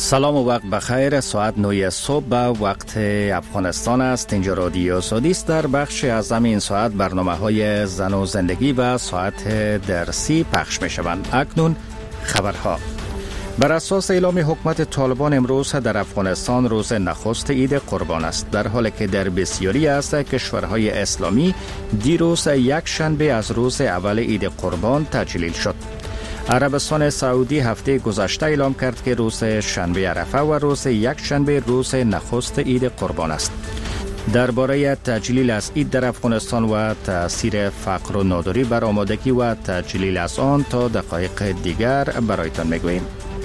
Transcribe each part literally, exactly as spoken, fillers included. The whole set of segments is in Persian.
سلام و وقت بخیر. ساعت نه صبح به وقت افغانستان است. اینجا رادیو سعودی است. در بخش از این ساعت برنامه های زن و زندگی و ساعت درسی پخش می شوند. اکنون خبرها. بر اساس اعلام حکومت طالبان امروز در افغانستان روز نخست عید قربان است، در حالی که در بسیاری از کشورهای اسلامی دیروز یک شنبه از روز اول عید قربان تعطیل شد. عربستان سعودی هفته گذشته اعلام کرد که روز شنبه عرفه و روز یک شنبه روز نخست عید قربان است. درباره تعطیل از عید در افغانستان و تاثیر فقر و ناداری بر آمادگی و تعطیل از آن تا دقایق دیگر برایتان میگوییم.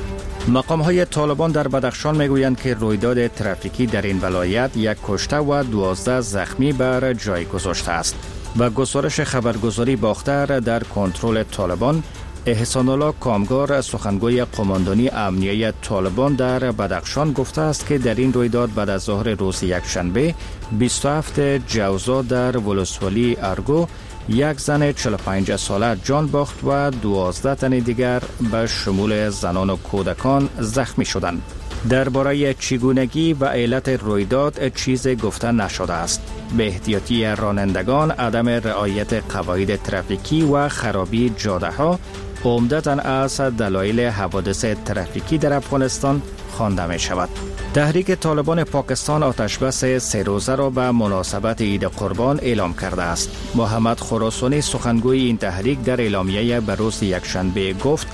مقام های طالبان در بدخشان میگویند که رویداد ترافیکی در این ولایت یک کشته و دوازده زخمی بر جای گذاشته است. و گزارش خبرگزاری باختر در کنترل طالبان، احسان الله کامگار سخنگوی قماندانی امنیه طالبان در بدخشان گفته است که در این رویداد بعد از ظهر روز یکشنبه بیست و هفت جوزا در ولسوالی ارگو یک زن چهل و پنج ساله جان باخت و دوازده تن دیگر به شمول زنان و کودکان زخمی شدند. درباره چگونگی و علت رویداد چیزی گفته نشده است. به احتیاطی رانندگان، عدم رعایت قواعد ترافیکی و خرابی جاده ها عمدتاً از دلایل حوادث ترافیکی در افغانستان خوانده می شود. تحریک طالبان پاکستان آتشبس سه روزه را به مناسبت عید قربان اعلام کرده است. محمد خراسانی سخنگوی این تحریک در اعلامیه به روز یکشنبه گفت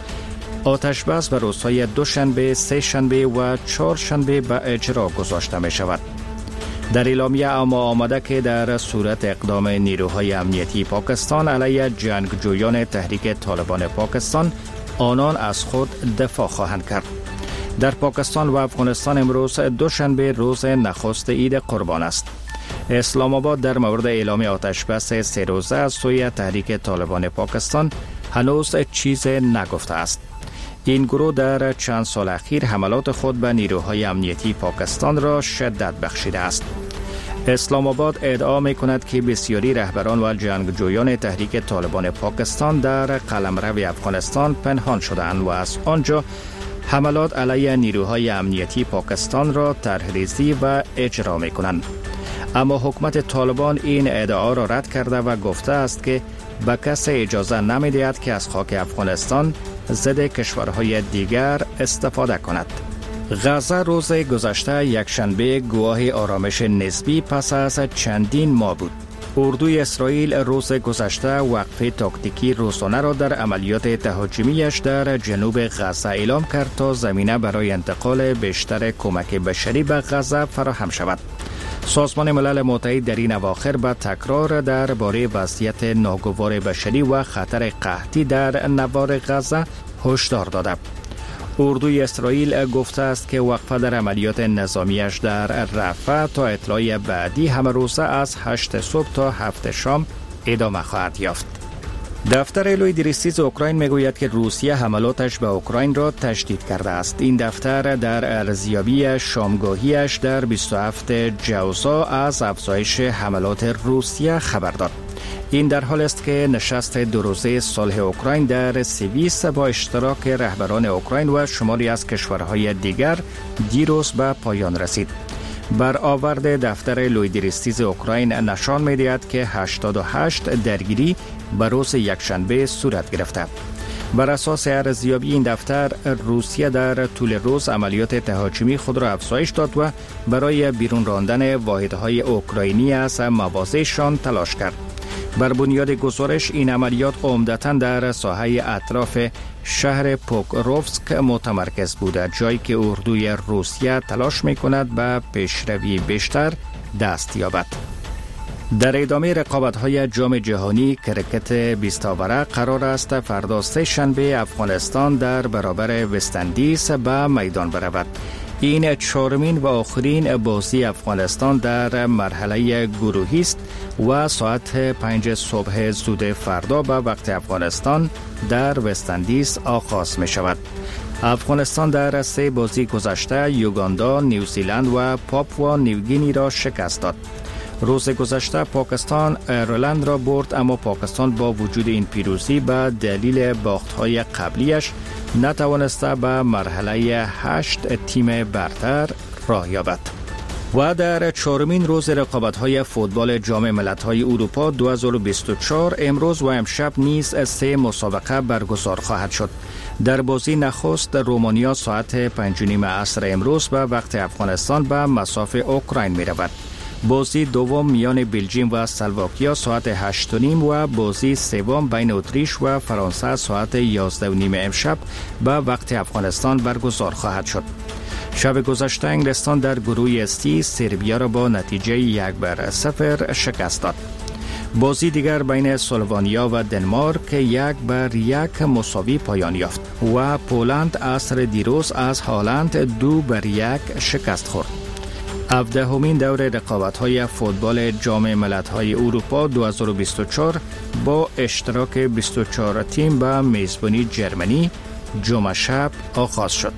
آتشبس به روزهای دوشنبه، سه شنبه و چهار شنبه به اجرا گذاشته می شود. در اعلامیه اما آمده که در صورت اقدام نیروهای امنیتی پاکستان علیه جنگجویان تحریک طالبان پاکستان، آنان از خود دفاع خواهند کرد. در پاکستان و افغانستان امروز دوشنبه روز نخست عید قربان است. اسلام آباد در مورد اعلام آتشبس سه روزه از سوی تحریک طالبان پاکستان هنوز چیز نگفته است. این گروه در چند سال اخیر حملات خود به نیروهای امنیتی پاکستان را شدت بخشیده است. اسلام آباد ادعا می کند که بسیاری رهبران و جنگجویان تحریک طالبان پاکستان در قلمرو افغانستان پنهان شدند و از آنجا حملات علیه نیروهای امنیتی پاکستان را طرح‌ریزی و اجرا می کنند. اما حکومت طالبان این ادعا را رد کرده و گفته است که به کسی اجازه نمی دهد که از خاک افغانستان ضد کشورهای دیگر استفاده کند. غزه روز گذشته یکشنبه گواه آرامش نسبی پس از چندین ماه بود. اردوی اسرائیل روز گذشته وقفه تاکتیکی روزانه را در عملیات تهاجمیش در جنوب غزه اعلام کرد تا زمینه برای انتقال بیشتر کمک بشری به غزه فراهم شود. سازمان ملل متحد در این اواخر به تکرار درباره وضعیت ناگوار بشری و خطر قحطی در نوار غزه هشدار داده. اردوی اسرائیل گفته است که وقفه در عملیات نظامیش در رفح تا اطلاع بعدی همه روزه از هشت صبح تا هفت شام ادامه خواهد یافت. دفتر لوی درستیز اوکراین میگوید که روسیه حملاتش به اوکراین را تشدید کرده است. این دفتر در ارزیابی شامگاهیش در بیست و هفت جوزا از افزایش حملات روسیه خبر داد. این در حال است که نشست دو روزه صلح اوکراین در سوئیس با اشتراک رهبران اوکراین و شماری از کشورهای دیگر دیروز به پایان رسید. برآورد دفتر لوی درستیز اوکراین نشان می‌دهد که هشتاد و هشت درگیری به روز یکشنبه صورت گرفته. بر اساس ارزیابی این دفتر، روسیه در طول روز عملیات تهاجمی خود را افزایش داد و برای بیرون راندن واحدهای اوکراینی از مواضعشان تلاش کرد. بر بنیاد گزارش این عملیات عمدتاً در ساحه اطراف شهر پوکروفسک متمرکز بوده، جایی که اردوی روسیه تلاش می‌کند به پیشروی بیشتر دست یابد. در ادامه رقابت‌های جام جهانی کرکت بیست آوره قرار است فردا سه شنبه افغانستان در برابر وست‌اندیز به میدان برود. این چهارمین و آخرین بازی افغانستان در مرحله گروهی است و ساعت پنج صبح زود فردا به وقت افغانستان در وست‌اندیز آغاز می شود. افغانستان در سه بازی گذشته یوگاندا، نیوزیلند و پاپوا نیوگینی را شکست داد. روز گذشته پاکستان ایرلند را برد، اما پاکستان با وجود این پیروزی به دلیل باخت‌های قبلیش نتوانسته به مرحله هشت تیم برتر راه یابد. و در چهارمین روز رقابت‌های فوتبال جام ملت‌های اروپا دو هزار و بیست و چهار امروز و امشب نیز سه مسابقه برگزار خواهد شد. در بازی نخست رومانیا ساعت پنج و نیم عصر امروز به وقت افغانستان به مصاف اوکراین می رود. بازی دوم میان بلژیم و اسلواکیا ساعت هشت و نیم و بازی سوم بین اتریش و فرانسه ساعت یازده و نیم امشب به وقت افغانستان برگزار خواهد شد. شب گذشته انگلستان در گروه استی سربیا را با نتیجه یک بر صفر شکست داد. بازی دیگر بین اسلوونیا و دنمارک یک بر یک مساوی پایان یافت و پولند عصر دیروز از هالند دو بر یک شکست خورد. هفدهمین دور رقابت‌های فوتبال جام ملت‌های اروپا دو هزار و بیست و چهار با اشتراک بیست و چهار تیم به میزبانی جرمنی جمعه شب آغاز شد.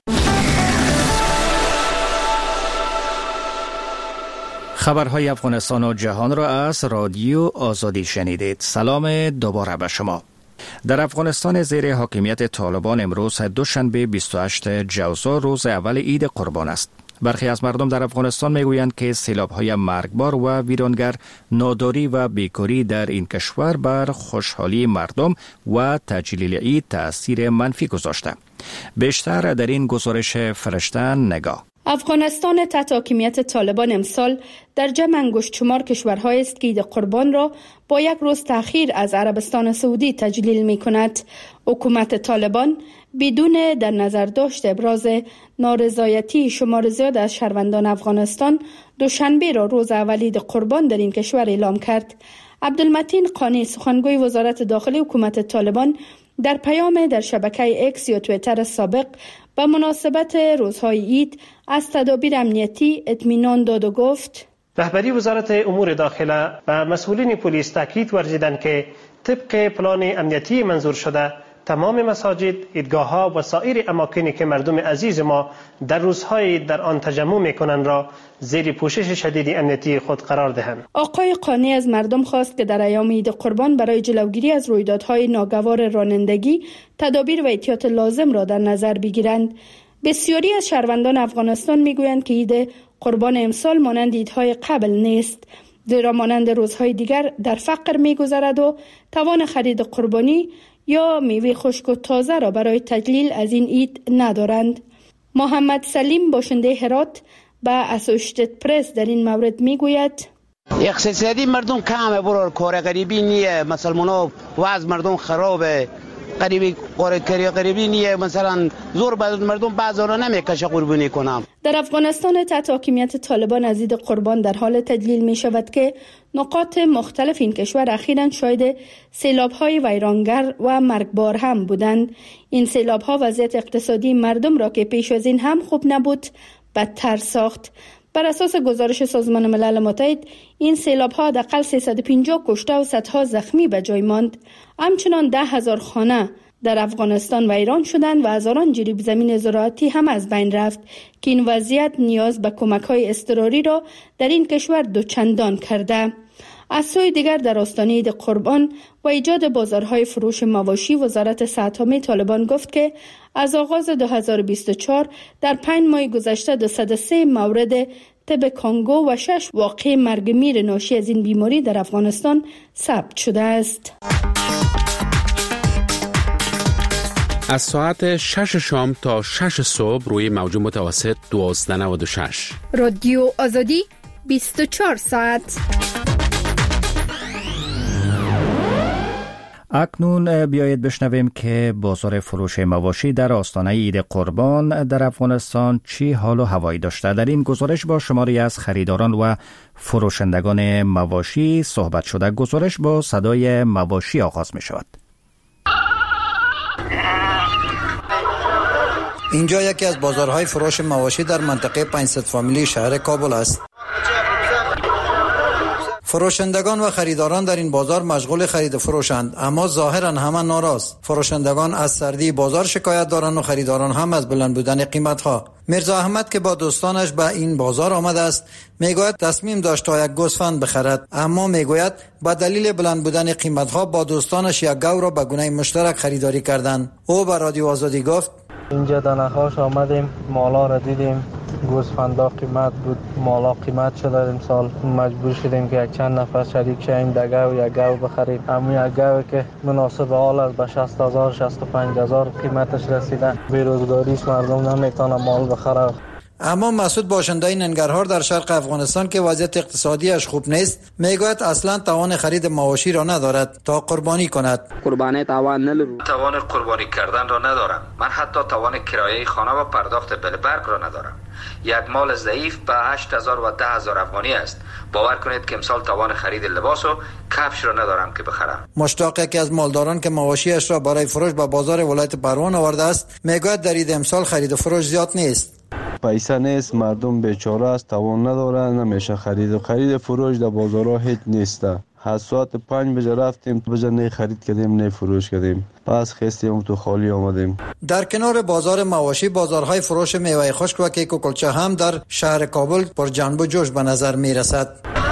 خبرهای افغانستان و جهان را از رادیو آزادی شنیدید. سلام دوباره به شما. در افغانستان زیر حاکمیت طالبان امروز دوشنبه بیست و هشتم جوزا روز اول عید قربان است. برخی از مردم در افغانستان میگویند که سیلاب‌های مرگبار و ویرانگر، ناداری و بیکاری در این کشور بر خوشحالی مردم و تجلیل عید تأثیر منفی گذاشته. بیشتر در این گزارش فرشته نگاه. افغانستان تحت حاکمیت طالبان امسال در جمع انگشت شمار کشورهایی است که عید قربان را با یک روز تأخیر از عربستان سعودی تجلیل می کند. حکومت طالبان بدون در نظر داشت ابراز نارضایتی شمار زیاد از شهروندان افغانستان دوشنبه را روز اول عید قربان در این کشور اعلام کرد. عبدالمتین قانی سخنگوی وزارت داخلی حکومت طالبان در پیام در شبکه اکس یا توییتر سابق به مناسبت روزهای عید از تدابیر امنیتی اطمینان داد و گفت: رهبری وزارت امور داخله و مسئولین پلیس تاکید ورزیدند که طبق پلان امنیتی منظور شده تمام مساجد، عیدگاه‌ها و سایر اماکنی که مردم عزیز ما در روزهای در آن تجمع می‌کنند را زیر پوشش شدید امنیتی خود قرار دهند. آقای قانی از مردم خواست که در ایام عید قربان برای جلوگیری از رویدادهای ناگوار رانندگی تدابیر و احتیاط لازم را در نظر بگیرند. بسیاری از شهروندان افغانستان می‌گویند که عید قربان امسال مانند عیدهای قبل نیست، زیرا مانند روزهای دیگر در فقر می‌گذرد و توان خرید قربانی یا میوه خشک و تازه را برای تجلیل از این عید ندارند. محمد سلیم باشنده هرات به اسوشیتد پرس در این مورد میگوید: اقتصادی مردم کمه، برای کار غریبی نیه، مسلمانا وضع مردم خرابه، غریبی کار غریبی نیه، مثلا زور بعض مردم بعضا نمیکشه قربانی کنم. در افغانستان تحت حاکمیت طالبان از عید قربان در حال تجلیل می شود که نقاط مختلف این کشور اخیراً شاهد سیلاب‌های ویرانگر و مرگبار هم بودند. این سیلاب‌ها وضعیت اقتصادی مردم را که پیش از این هم خوب نبود بدتر ساخت. بر اساس گزارش سازمان ملل متحد این سیلاب‌ها حداقل سیصد و پنجاه کشته و صدها زخمی به جای ماند. همچنان ده هزار خانه در افغانستان ویران شدند و هزاران جریب زمین زراعتی هم از بین رفت که این وضعیت نیاز به کمک‌های اضطراری را در این کشور دوچندان کرده. از سوی دیگر در آستانه عید قربان و ایجاد بازارهای فروش مواشی، وزارت صحت طالبان گفت که از آغاز دو هزار و بیست و چهار در پنج ماه گذشته دویست و سه مورد تب کانگو و شش واقعه مرگ میر ناشی از این بیماری در افغانستان ثبت شده است. از ساعت شش شام تا شش صبح روی موج متوسط دوازده و نود و شش. رادیو آزادی بیست و چهار ساعت. اکنون بیایید بشنویم که بازار فروش مواشی در آستانه عید قربان در افغانستان چی حال و هوایی داشته. در این گزارش با شماری از خریداران و فروشندگان مواشی صحبت شده. گزارش با صدای مواشی آغاز می شود. اینجا یکی از بازارهای فروش مواشی در منطقه پنجصد فامیلی شهر کابل است. فروشندگان و خریداران در این بازار مشغول خرید فروشند، اما ظاهرا همه ناراض. فروشندگان از سردی بازار شکایت دارند و خریداران هم از بلند بودن قیمت‌ها. میرزا احمد که با دوستانش به این بازار آمده است میگوید تصمیم داشت تا یک گوسفند بخرد، اما میگوید با دلیل بلند بودن قیمت‌ها با دوستانش یک گاو را به گونه مشترک خریداری کردند. او به رادیو آزادی گفت اینجا در نخاش آمدیم، مالا را دیدیم، گوسفندا قیمت بود، مالا قیمت شده. امسال مجبور شدیم که یک چند نفر شریک شویم در گاو یک گاو بخریم. اما یک گاوی که مناسب حال است به شصت هزار شصت و پنج هزار قیمتش رسیده. بیروزگاریش مردم نمیتونه مال بخره. اما مسعود باشنده ننگرهار در شرق افغانستان که وضعیت اقتصادیش خوب نیست میگوید اصلا توان خرید مواشی را ندارد تا قربانی کند. قربانی توان ندارم. توان قربانی کردن را ندارم. من حتی توان کرایه خانه و پرداخت بل برق را ندارم. یک مال ضعیف به هشت هزار و ده هزار افغانی است. باور کنید که امسال توان خرید لباس و کفش را ندارم که بخرم. مشتاق یکی از مالداران که مواشیش را برای فروش به بازار ولایت پروان آورده است میگوید در این امسال خرید و فروش زیاد نیست. پیسه نیست، مردم بیچاره است، توان نداره، نمیشه خرید و خرید فروش در بازارها هیچ نیسته. از ساعت پنج بجه رفتیم بجه نه خرید کردیم نه فروش کردیم، پس خستیم تو خالی آمدیم. در کنار بازار مواشی بازارهای فروش میوه خشک و کیک و کلچه هم در شهر کابل پر جنب و جوش به نظر می رسد.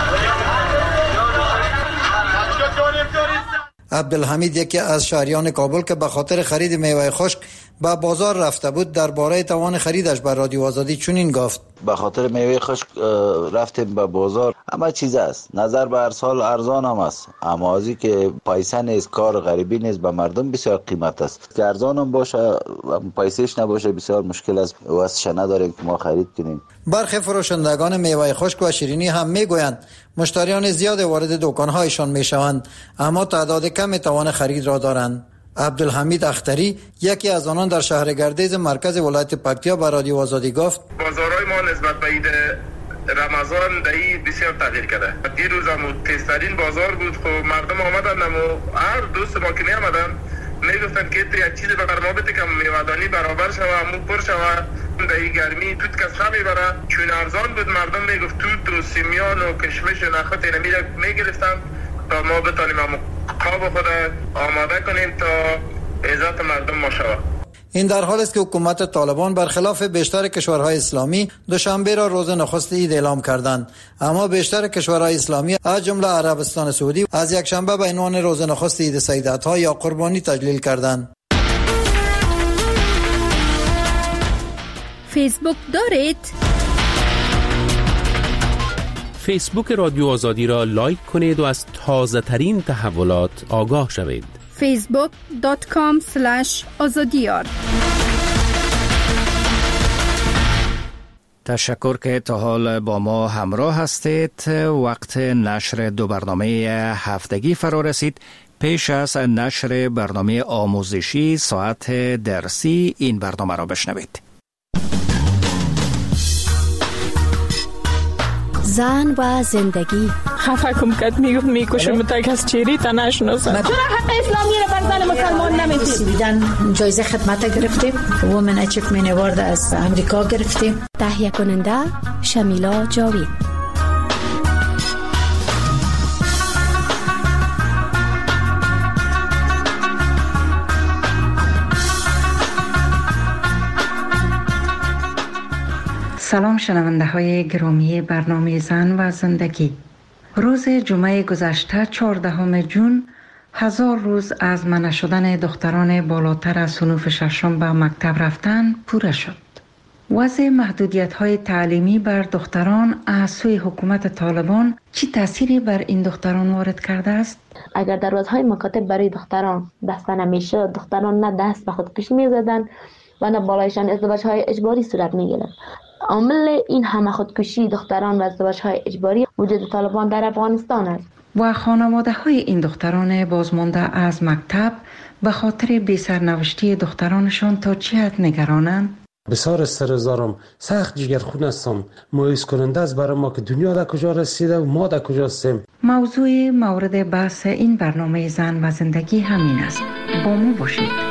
عبدالحمید یکی از شهریان کابل که به خاطر خرید میوه خشک به بازار رفته بود درباره توان خریدش به رادیو آزادی چنین گفت: به خاطر میوه خشک رفتیم به بازار، اما چیز است نظر به هر سال ارزان هم است، اما ازی که پیسه نیست، کار غریبی نیست، به مردم بسیار قیمت است. که ارزان هم باشه پیسهش نباشه بسیار مشکل است، واسه نداریم که ما خرید کنیم. برخی فروشندگان میوه خشک و شیرینی هم میگویند مشتریان زیاد وارد دکانهایشان میشوند اما تعداد کمی توان خرید را دارند. عبدالحمید اختری یکی از آنان در شهر گردیز مرکز ولایت پکتیا به رادیو آزادی گفت: بازارهای ما نسبت به عید رمضان دهی بسیار تغییر کرده. دیروز هم تیزترین بازار بود، خب مردم آمدن و هر دوست ما که می آمدن میگفتن که یک چیز به ما بده که میوه‌دانی برابر شوه، امو پر شوه، دهی گرمی توت کس خمی بره. چون ارزان بود مردم میگفت توت و سیمیان و کشمش و نخات اینا میگرفتن تا ما بتانیم امو خواب خود آماده کنیم تا عزت مردم ما شود. این در حال است که حکومت طالبان برخلاف بیشتر کشورهای اسلامی دوشنبه را روز نخست عید اعلام کردند، اما بیشتر کشورهای اسلامی از جمله عربستان سعودی از یک شنبه به عنوان روز نخست عید سیدات‌ها یا قربانی تجلیل کردند. فیسبوک دارید؟ فیسبوک رادیو آزادی را لایک کنید و از تازه ترین تحولات آگاه شوید. فیسبوک دات کام اسلش آزادیار. تشکر که تا حال با ما همراه هستید. وقت نشر دو برنامه هفتگی فرا رسید. پیش از نشر برنامه آموزشی ساعت درسی این برنامه را بشنوید. زن و زندگی. خفه کم کد میگفت میکشم تک از چیری تا نشناسم. چرا حق اسلامی رو بر زن مسلمان نمیدید؟ بیدن جایزه خدمت گرفتیم، وومن اچیومنت اوارد از امریکا گرفتیم. تهیه کننده شمیلا جاوید. سلام شنونده های گرامی برنامه زن و زندگی. روز جمعه گذشته چهاردهم جون هزار روز از منع شدن دختران بالاتر از صنوف ششم به مکتب رفتن پوره شد. وضع محدودیت های تعلیمی بر دختران از سوی حکومت طالبان چی تأثیری بر این دختران وارد کرده است؟ اگر در روزهای مکاتب برای دختران بسته نمیشد، دختران نه دست به خودکشی می‌زدند و نه بالایشان ازدواج های اجباری صورت می‌گرفت. عامل این همه خودکشی دختران و ازدواج های اجباری وجود طالبان در افغانستان است. و خانواده های این دختران بازمانده از مکتب به خاطر بی سرنوشتی دخترانشان تا چه حد نگرانند؟ بسیار استرزارم، سخت جگرخون هستم. مایوس کننده است برای ما که دنیا در کجا رسیده و ما در کجا هستیم. موضوع مورد بحث این برنامه زن و زندگی همین است. با ما باشید.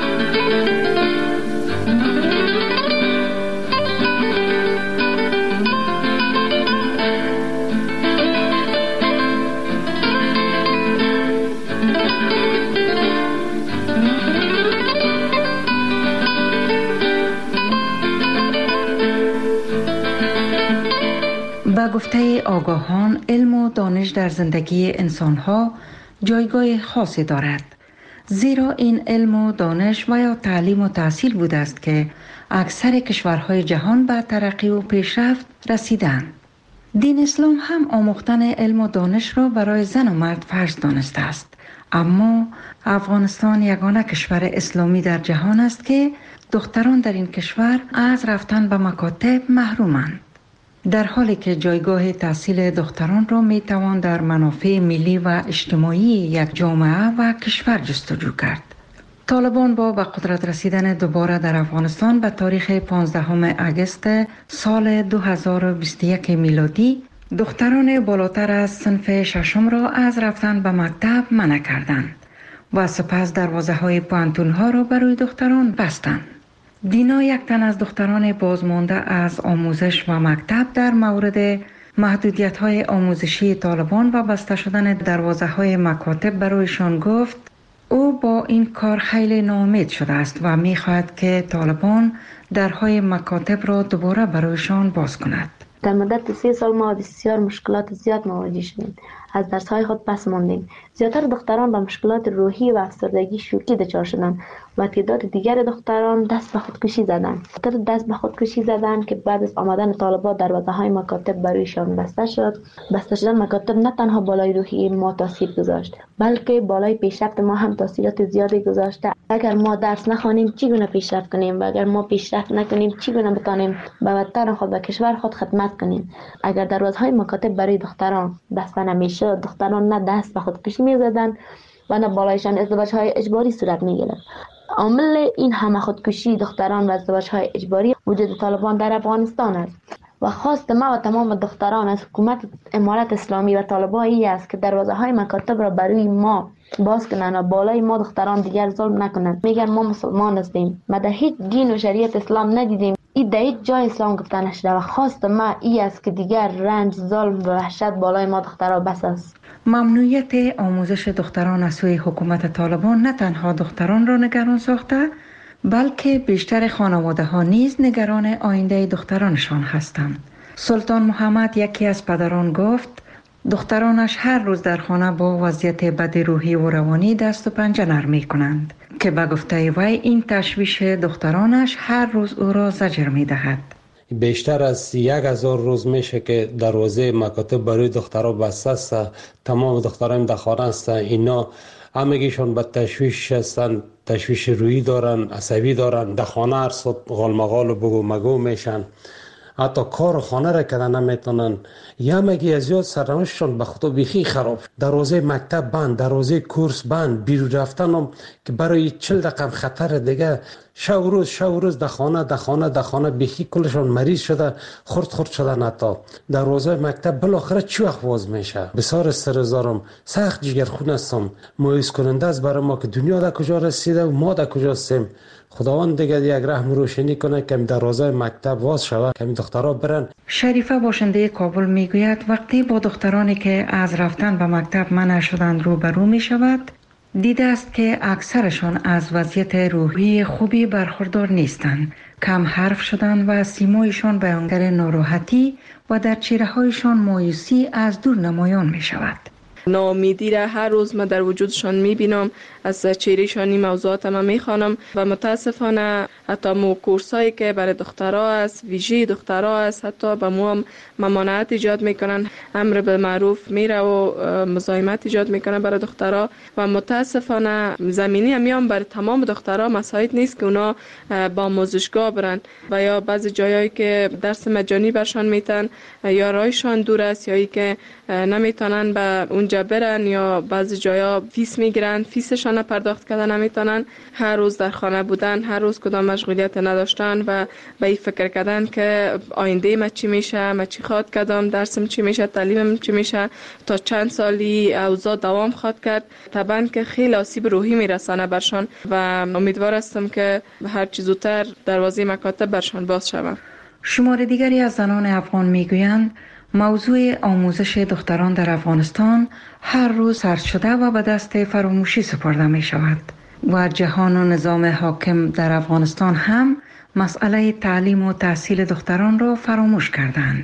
گفته آگاهان، علم و دانش در زندگی انسانها جایگاه خاصی دارد، زیرا این علم و دانش و یا تعلیم و تحصیل بوده است که اکثر کشورهای جهان به ترقی و پیشرفت رسیدند. دین اسلام هم آموختن علم و دانش را برای زن و مرد فرض دانسته است، اما افغانستان یگانه کشور اسلامی در جهان است که دختران در این کشور از رفتن به مکاتب محرومند، در حالی که جایگاه تحصیل دختران را می توان در منافع ملی و اجتماعی یک جامعه و کشور جستجو کرد. طالبان با به قدرت رسیدن دوباره در افغانستان به تاریخ پانزدهم اگست سال دو هزار و بیست و یک میلادی دختران بالاتر از صنف ششم را از رفتن به مکتب منع کردند و سپس دروازه های پانتون ها را برای دختران بستند. دینا، یک تن از دختران بازمانده از آموزش و مکتب، در مورد محدودیت های آموزشی طالبان و بسته شدن دروازه های مکاتب برایشان گفت او با این کار خیلی ناامید شده است و می خواهد که طالبان درهای مکاتب را دوباره برایشان باز کند. در مدت سه سال ما بسیار مشکلات زیاد مواجه شدیم. از درس‌های خود پس ماندیم. زیاتر دختران با مشکلات روحی و افسردگی شوکی دچار شدند و تعداد دیگر دختران دست به خودکشی زدند. دست به خودکشی زدند که بعد از آمدن طالبان دروازه‌های مکاتب برایشان بسته شد. بسته شدن مکاتب نه تنها بالای روحی ما تاثیر گذاشت، بلکه بالای پیشرفت ما هم تاثیرات زیادی گذاشته. اگر ما درس نخوانیم چگونه پیشرفت کنیم و اگر ما پیشرفت نکنیم چگونه بتانیم به وطن خود و کشور خود خدمت کنیم؟ اگر دروازه‌های مکاتب برای دختران بسته نمیشد، دختران نه دست به خودکشی می‌زدند و نه بالایشان ازدواج‌های اجباری صورت می‌گرفت. عامل این همه خودکشی دختران و ازدواج‌های اجباری وجود طالبان در افغانستان است و خواست ما و تمام دختران از حکومت امارت اسلامی و طالبان این است که دروازه‌های مکاتب را برای ما باز کنند و بالای ما دختران دیگر ظلم نکنند. میگن ما مسلمان هستیم، ما در هیچ دین و شریعت اسلام ندیدیم، این در هیچ جای اسلام گفته نشده و خواست ما این است که دیگر رنج، ظلم و وحشت بالای ما دختران بس است. ممنوعیت آموزش دختران از سوی حکومت طالبان نه تنها دختران را نگران ساخته، بلکه بیشتر خانواده ها نیز نگران آینده دخترانشان هستند. سلطان محمد، یکی از پدران، گفت دخترانش هر روز در خانه با وضعیت بد روحی و روانی دست و پنجه نرم می کنند که به گفته وی این تشویش دخترانش هر روز او را زجر می دهد. بیشتر از یک هزار روز میشه که دروازه مکاتب برای دخترها بسته است. تمام دختران در خانه هستند. اینا همگیشون به تشویش هستند، تشویش روحی دارن، عصبی دارن، در خانه هر صد غالمغال و بگو مگو میشن، حتی کار خانه را کردن نمیتونن. یا مگی از یاد سرنوشتشون به خدا بیخی خراب، دروازه مکتب بند، دروازه کورس بند، بیرون رفتن هم که برای چل دقیقه خطر دیگه، شو روز شو روز در خانه در خانه در خانه بیخی کلشون مریض شده، خرد خرد شدن. حتی دروازه مکتب بالاخره چی وقت باز میشه؟ بسیار استرزارم، سخت جگرخون هستم، مایوس کننده است برای ما که دنیا در کجا رسیده و ما در کجا هستیم. خداوند دیگه یک رحم روشنی کنه که دروازه مکتب باز شود، که دخترها برن. شریفه، باشنده کابل، میگوید وقتی با دخترانی که از رفتن به مکتب منع شدند روبرو می شود، دیده است که اکثرشان از وضعیت روحی خوبی برخوردار نیستند. کم حرف شدند و سیمایشان بیانگر ناراحتی و در چهره هایشان مایوسی از دور نمایان می شود. ناامیدی را هر روز من در وجودشان میبینم، از چهرهشان این موضوعات ما میخوانم و متاسفانه حتی مو کورسایی که برای دخترها است، ویژه دخترها است، حتی به مو هم ممانعت ایجاد میکنن، امر بالمعروف میره و مزاحمت ایجاد میکنه برای دخترها و متاسفانه زمینی همیان برای تمام دخترها مساعد نیست که اونا با آموزشگاه برن و یا بعضی جایایی که درس مجانی برشان میتن یا رایشان دور است یا ای که نمیتونن به اونجا برن یا بعضی جایا فیس میگیرن، فیسشان پرداخت کردن نمیتونن، هر روز در خانه بودن، هر روز کدام مشغولیت نداشتن و به این فکر کردن که آینده ما چی میشه، ما چی خواد کردم، درسم چی میشه، تعلیمم چی میشه، تا چند سالی اوضاع دوام خواد کرد. طبعا که خیلی آسیب روحی میرسانه برشان و امیدوار هستم که هر چه زودتر دروازه مکاتب برشان باز شود. شمار دیگری از زنان افغان میگویند موضوع آموزش دختران در افغانستان هر روز سرد شده و به دست فراموشی سپرده می شود و جهان و نظام حاکم در افغانستان هم مسئله تعلیم و تحصیل دختران را فراموش کردند.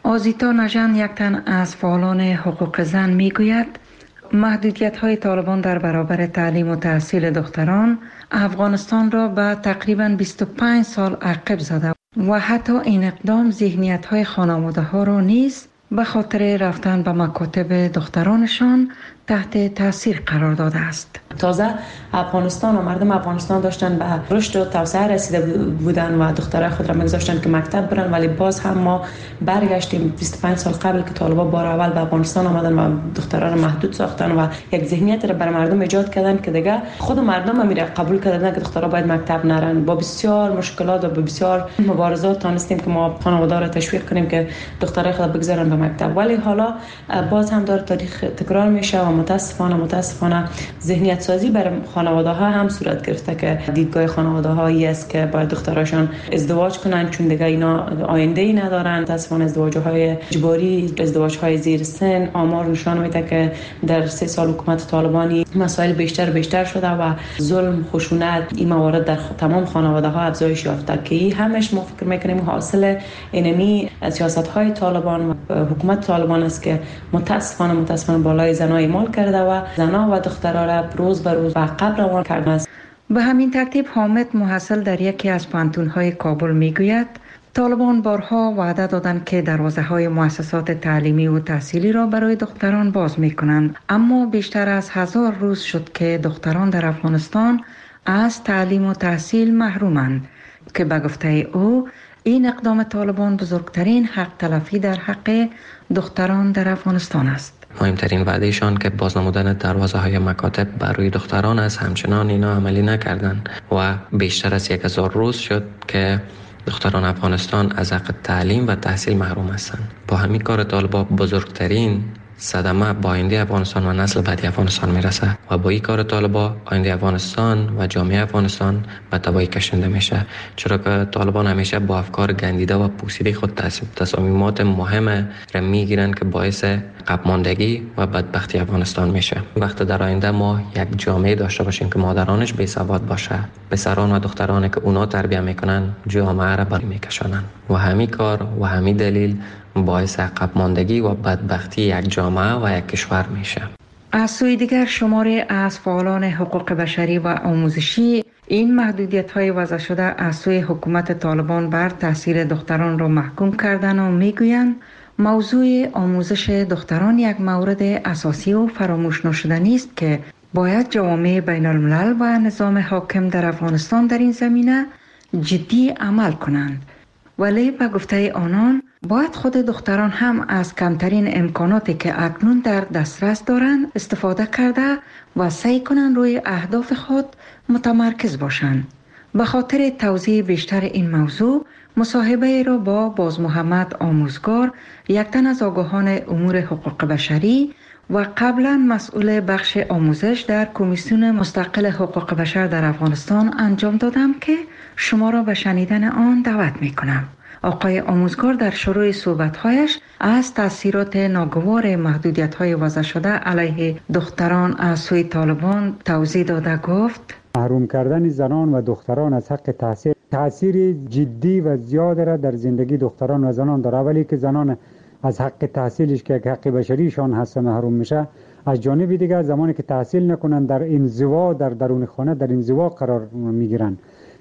آزیتا نژند یک تن از فعالان حقوق زن میگوید محدودیت های طالبان در برابر تعلیم و تحصیل دختران افغانستان را به تقریباً بیست و پنج سال عقب زده و حتی این اقدام ذهنیت های خانواده ها را نیز به خاطر رفتن به مکاتب دخترانشان تحت تاثیر قرار داده است. تازه افغانستان و مردم افغانستان داشتن به رشد و توسعه رسیده بودن و دخترای خود را می‌گذاشتن که مکتب برن، ولی باز هم ما برگشتیم بیست و پنج سال قبل که طالبان بار اول به افغانستان آمدن و دختران را محدود ساختن و یک ذهنیت را برای مردم ایجاد کردن که دیگه خود مردم هم میره قبول کردن که دخترها باید مکتب نرن. با بسیار مشکلات و با بسیار مبارزات تونستیم که ما خانواده را تشویق کنیم که دخترای خود بگذارن به مکتب، ولی حالا باز هم داره تاریخ تکرار میشه و متاسفانه متاسفانه ذهنیت سازی برای خانواده ها هم صورت گرفته که دیدگاه خانواده هایی است که باید دختراشون ازدواج کنن چون دیگه اینا آینده ای ندارن. متاسفانه ازدواج های اجباری، ازدواج های زیر سن، آمار نشان میده که در سه سال حکومت طالبانی مسائل بیشتر بیشتر شده و ظلم، خشونت این موارد در تمام خانواده ها افزایش یافته که این همش ما فکر میکنیم حاصل اینمی سیاست های طالبان و حکومت طالبان است که متاسفانه متاسفانه بالای زنای مال کرده و زنا و دخترها را روز به روز عقب روان کرده است. به همین ترتیب حامد محصل در یکی از پانتون‌های کابل میگوید طالبان بارها وعده دادند که دروازه‌های مؤسسات تعلیمی و تحصیلی را برای دختران باز می‌کنند، اما بیشتر از هزار روز شد که دختران در افغانستان از تعلیم و تحصیل محرومند که به گفته او این اقدام طالبان بزرگترین حق تلفی در حق دختران در افغانستان است. مهمترین وعدهشان که بازنمودن دروازه های مکاتب بر روی دختران است، همچنان اینا عملی نکردند و بیشتر از یک هزار روز شد که دختران افغانستان از حق تعلیم و تحصیل محروم هستند. با همین کار طالبان بزرگترین صدمه با آینده افغانستان و نسل بعدی افغانستان میرسه و با این کار طالبان آینده افغانستان و جامعه افغانستان به تباهی کشانده میشه، چرا که طالبان همیشه با افکار گندیده و پوسیده خود تصمیمات مهم را میگیرن که باعث عقب ماندگی و بدبختی افغانستان میشه. وقت در آینده ما یک جامعه داشته باشیم که مادرانش بی سواد باشه، پسران و دخترانی که اونا تربیت میکنن جامعه را بر میکشانن و همین کار و همین دلیل باعث عقب ماندگی و بدبختی یک جامعه و یک کشور میشه. از سوی دیگر شماری از فعالان حقوق بشری و آموزشی این محدودیت‌های وضع شده از سوی حکومت طالبان بر تحصیل دختران را محکوم کردن و میگویند موضوع آموزش دختران یک مورد اساسی و فراموش نشدنی است که باید جوامع بین الملل و نظام حاکم در افغانستان در این زمینه جدی عمل کنند. ولی به گفته آنان باید خود دختران هم از کمترین امکاناتی که اکنون در دسترس دارند استفاده کرده و سعی کنند روی اهداف خود متمرکز باشند. به خاطر توضیح بیشتر این موضوع مصاحبه را با باز محمد آموزگار، یک تن از آگاهان امور حقوق بشری و قبلا مسئول بخش آموزش در کمیسیون مستقل حقوق بشر در افغانستان انجام دادم که شما را به شنیدن آن دعوت می کنم. آقای آموزگار در شروع صحبت‌هایش از تأثیرات ناگوار محدودیت‌های وضع شده علیه دختران از سوی طالبان توضیح داده گفت: محروم کردن زنان و دختران از حق تحصیل تأثیر جدی و زیاد را در زندگی دختران و زنان داره، ولی که زنان از حق تحصیلش که یک حق بشریشان هست محروم میشه. از جانب دیگر زمانی که تحصیل نکنن در انزوا در درون خانه در انزوا قرار میگیرن.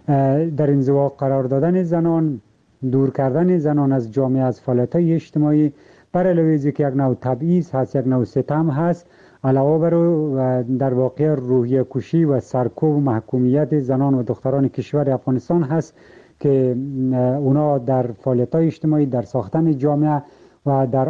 در انزوا قرار دادن زنان، دور کردن زنان از جامعه، از فعالیت‌های اجتماعی بر علاوه از که یک نوع تبعیض هست، یک نوع ستم هست، علاوه بر در واقع روحیه کشی و سرکوب و محکومیت زنان و دختران کشور افغانستان هست که اونا در فعالیت‌های اجتماعی، در ساختن جامعه و در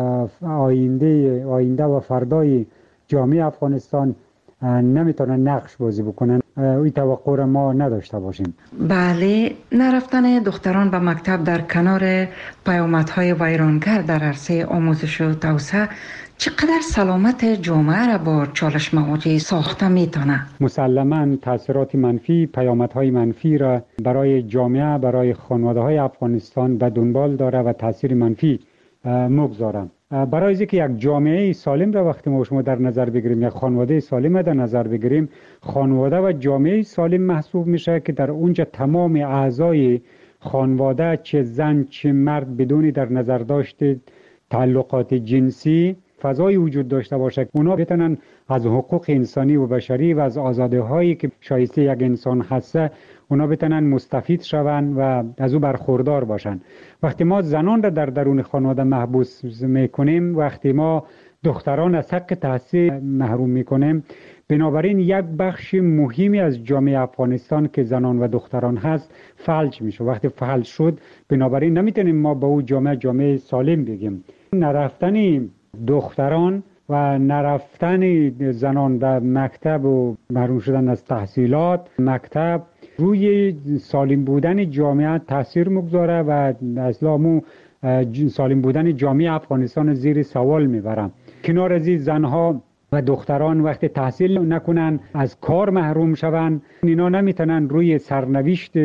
آینده آینده و فردای جامعه افغانستان نمیتونن نقش بازی بکنن. این توقع را ما نداشته باشیم. بله، نرفتن دختران به مکتب در کنار پیامدهای ویرانگر در عرصه آموزش و توسعه چقدر سلامت جامعه را با چالش مواجه ساخته میتونه؟ مسلماً تاثیرات منفی، پیامدهای منفی را برای جامعه، برای خانواده‌های افغانستان به دنبال داره و تاثیر منفی مگذارم. برای اینکه یک جامعه سالم را وقتی ما شما در نظر بگیریم، یک خانواده سالم در نظر بگیریم، خانواده و جامعه سالم محسوب میشه که در اونجا تمام اعضای خانواده، چه زن چه مرد بدونی در نظر داشته تعلقات جنسی فضای وجود داشته باشه، اونا بتونن از حقوق انسانی و بشری و از آزادی هایی که شایسته یک انسان هسته اونا بتونن مستفید شوند و از او برخوردار باشن. وقتی ما زنان را در درون خانواده محبوس میکنیم، وقتی ما دختران از حق تحصیل محروم میکنیم، بنابراین یک بخش مهمی از جامعه افغانستان که زنان و دختران هست فلج میشه. وقتی فلج شد بنابراین نمیتونیم ما به او جامعه جامعه سالم بگیم. نرفتن دختران و نرفتن زنان در مکتب و محروم شدن از تحصیلات مکتب روی سالم بودن جامعه تاثیر میگذاره و اصلا مو سالم بودن جامعه افغانستان زیر سوال میبرم. کنار از این زنها و دختران وقتی تحصیل نکنن از کار محروم شوند، اینا نمیتونن روی سرنوشت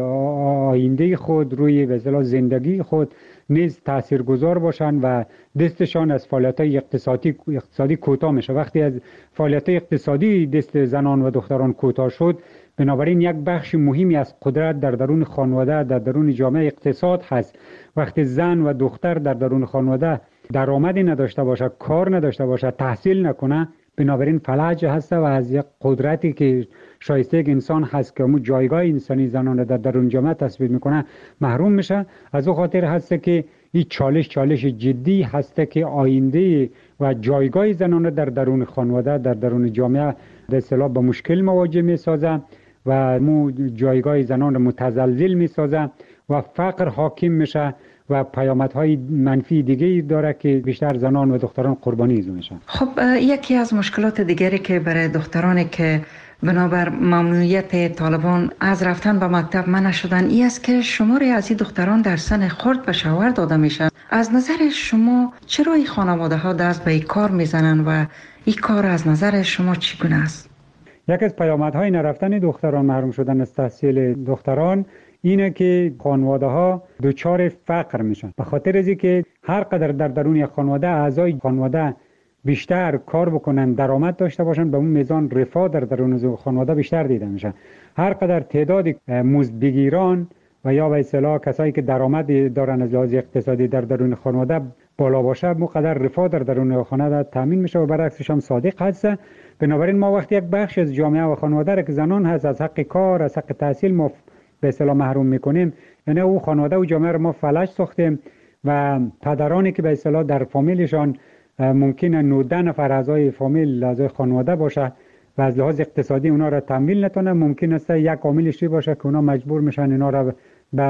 آینده خود، روی به اصطلاح زندگی خود نیز تاثیرگذار باشن و دستشان از فعالیت‌های اقتصادی اقتصادی کوتاه میشه. وقتی از فعالیت‌های اقتصادی دست زنان و دختران کوتاه شد، بنابراین یک بخش مهمی از قدرت در درون خانواده، در درون جامعه اقتصاد هست. وقتی زن و دختر در درون خانواده درآمدی نداشته باشه، کار نداشته باشه، تحصیل نکنه، بنابراین فلج هست و از یک قدرتی که شایسته یک انسان هست که همون جایگاه انسانی زنان در درون جامعه تثبیت میکنه محروم میشه. از او خاطر هست که این چالش چالش جدی هست که آینده و جایگاه زنان در درون خانواده، در درون جامعه به اصطلاح با مشکل مواجه میسازه و مو جایگاه زنان متزلزل میسازه و فقر حاکم میشه و پیامدهای منفی دیگه داره که بیشتر زنان و دختران قربانی از میشن. خب یکی از مشکلات دیگری که برای دخترانی که بنابر ممنوعیت طالبان از رفتن به مکتب منع شدن این است که شماری از این دختران در سن خرد به شوهر داده میشن. از نظر شما چرا این خانواده ها دست به این کار میزنن و این کار از نظر شما چگونه است؟ یکی از پیامدهای نرفتن دختران، محروم شدن از تحصیل دختران، اینه که خانواده ها دچار فقر میشن. به خاطر از اینکه هر قدر در درون یک خانواده اعضای خانواده بیشتر کار بکنن، درآمد داشته باشن، به اون میزان رفاه در درون خانواده بیشتر دیده میشه. هر قدر تعداد مزدبگیران و یا به اصطلاح کسایی که درآمد دارن از لحاظ اقتصادی در درون خانواده بالا باشه، مو قدر رفاه در درون خانواده تامین میشه و برعکسش هم صادق هست. بنابراین ما وقتی یک بخش از جامعه و خانواده را که زنان هست از حق کار، از حق تحصیل ما به اصطلاح محروم میکنیم، یعنی او خانواده و جامعه رو ما فلج ساختیم و پدرانی که به اصطلاح در فامیلشان ممکنه نوده نفر اعضای فامیل اعضای خانواده باشه و از لحاظ اقتصادی اونا را تمویل نتونه، ممکن است یک عاملش باشه که اونا مجبور میشن اینا را به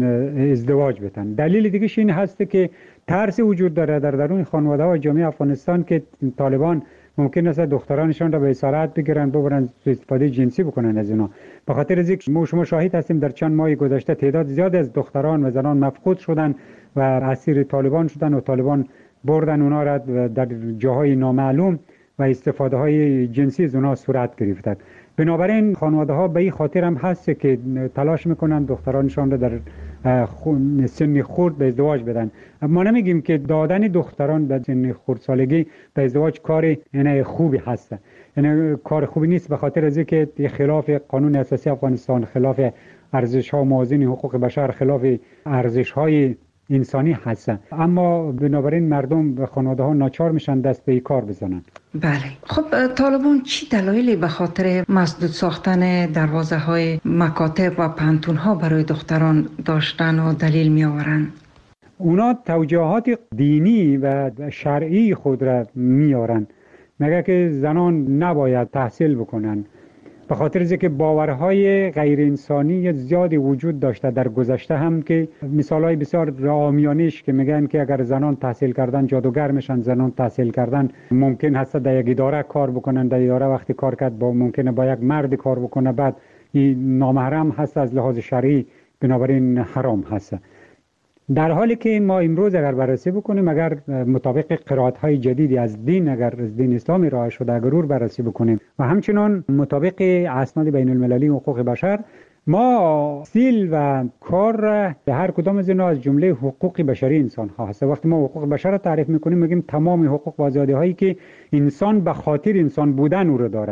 ازدواج بدن. دلیل دیگه این هست که ترس وجود داره در درون خانواده های جامعه افغانستان که طالبان ممکن است دخترانشان را به اسارت بگیرن، ببرن استفاده جنسی بکنن از اینا. به خاطر از اینکه ما شما شاهد هستیم در چند ماه گذشته تعداد زیاد از دختران و زنان مفقود شدن و اسیر طالبان شدن و طالبان بردن اونا را در جاهای نامعلوم و استفاده های جنسی از اونا صورت گرفته. بنابراین خانواده ها به این خاطر هم هست که تلاش میکنن دخترانشان را در سن خرد به ازدواج بدن. ما نمیگیم که دادن دختران در سن خردسالگی به ازدواج کار یعنی خوبی هست، یعنی کار خوبی نیست، به خاطر از اینکه خلاف قانون اساسی افغانستان، خلاف ارزش ها موازین حقوق بشر، خلاف ارزش های انسانی هست. اما بنابراین مردم و خانواده ها ناچار میشن دست به این کار بزنن. بله. خب طالبان چی دلایلی به خاطر مسدود ساختن دروازه های مکاتب و پانتون ها برای دختران داشتن و دلیل می آورند؟ اونا توجیهات دینی و شرعی خود را می آورند. مگر که زنان نباید تحصیل بکنن. به خاطر از اینکه باورهای غیر انسانی زیادی وجود داشته در گذشته هم که مثالای بسیار عامیانه‌اش که میگن که اگر زنان تحصیل کردن جادوگر میشن، زنان تحصیل کردن ممکن هست در یک اداره کار بکنن، در اداره وقتی کار کرد با ممکنه با یک مرد کار بکنه، بعد این نامحرم هست از لحاظ شرعی، بنابراین حرام هست. در حالی که ما امروز اگر بررسی بکنیم، اگر مطابق قرائت‌های جدیدی از دین، اگر از دین اسلامی ارائه شده اگر رو بررسی بکنیم و همچنان مطابق اسناد بین المللی حقوق بشر، ما سیل و کار به هر کدام از اینا از جمله حقوق بشری انسان ها هست. وقتی ما حقوق بشر را تعریف میکنیم میگیم تمام حقوق و آزادی هایی که انسان به خاطر انسان بودن او رو داره،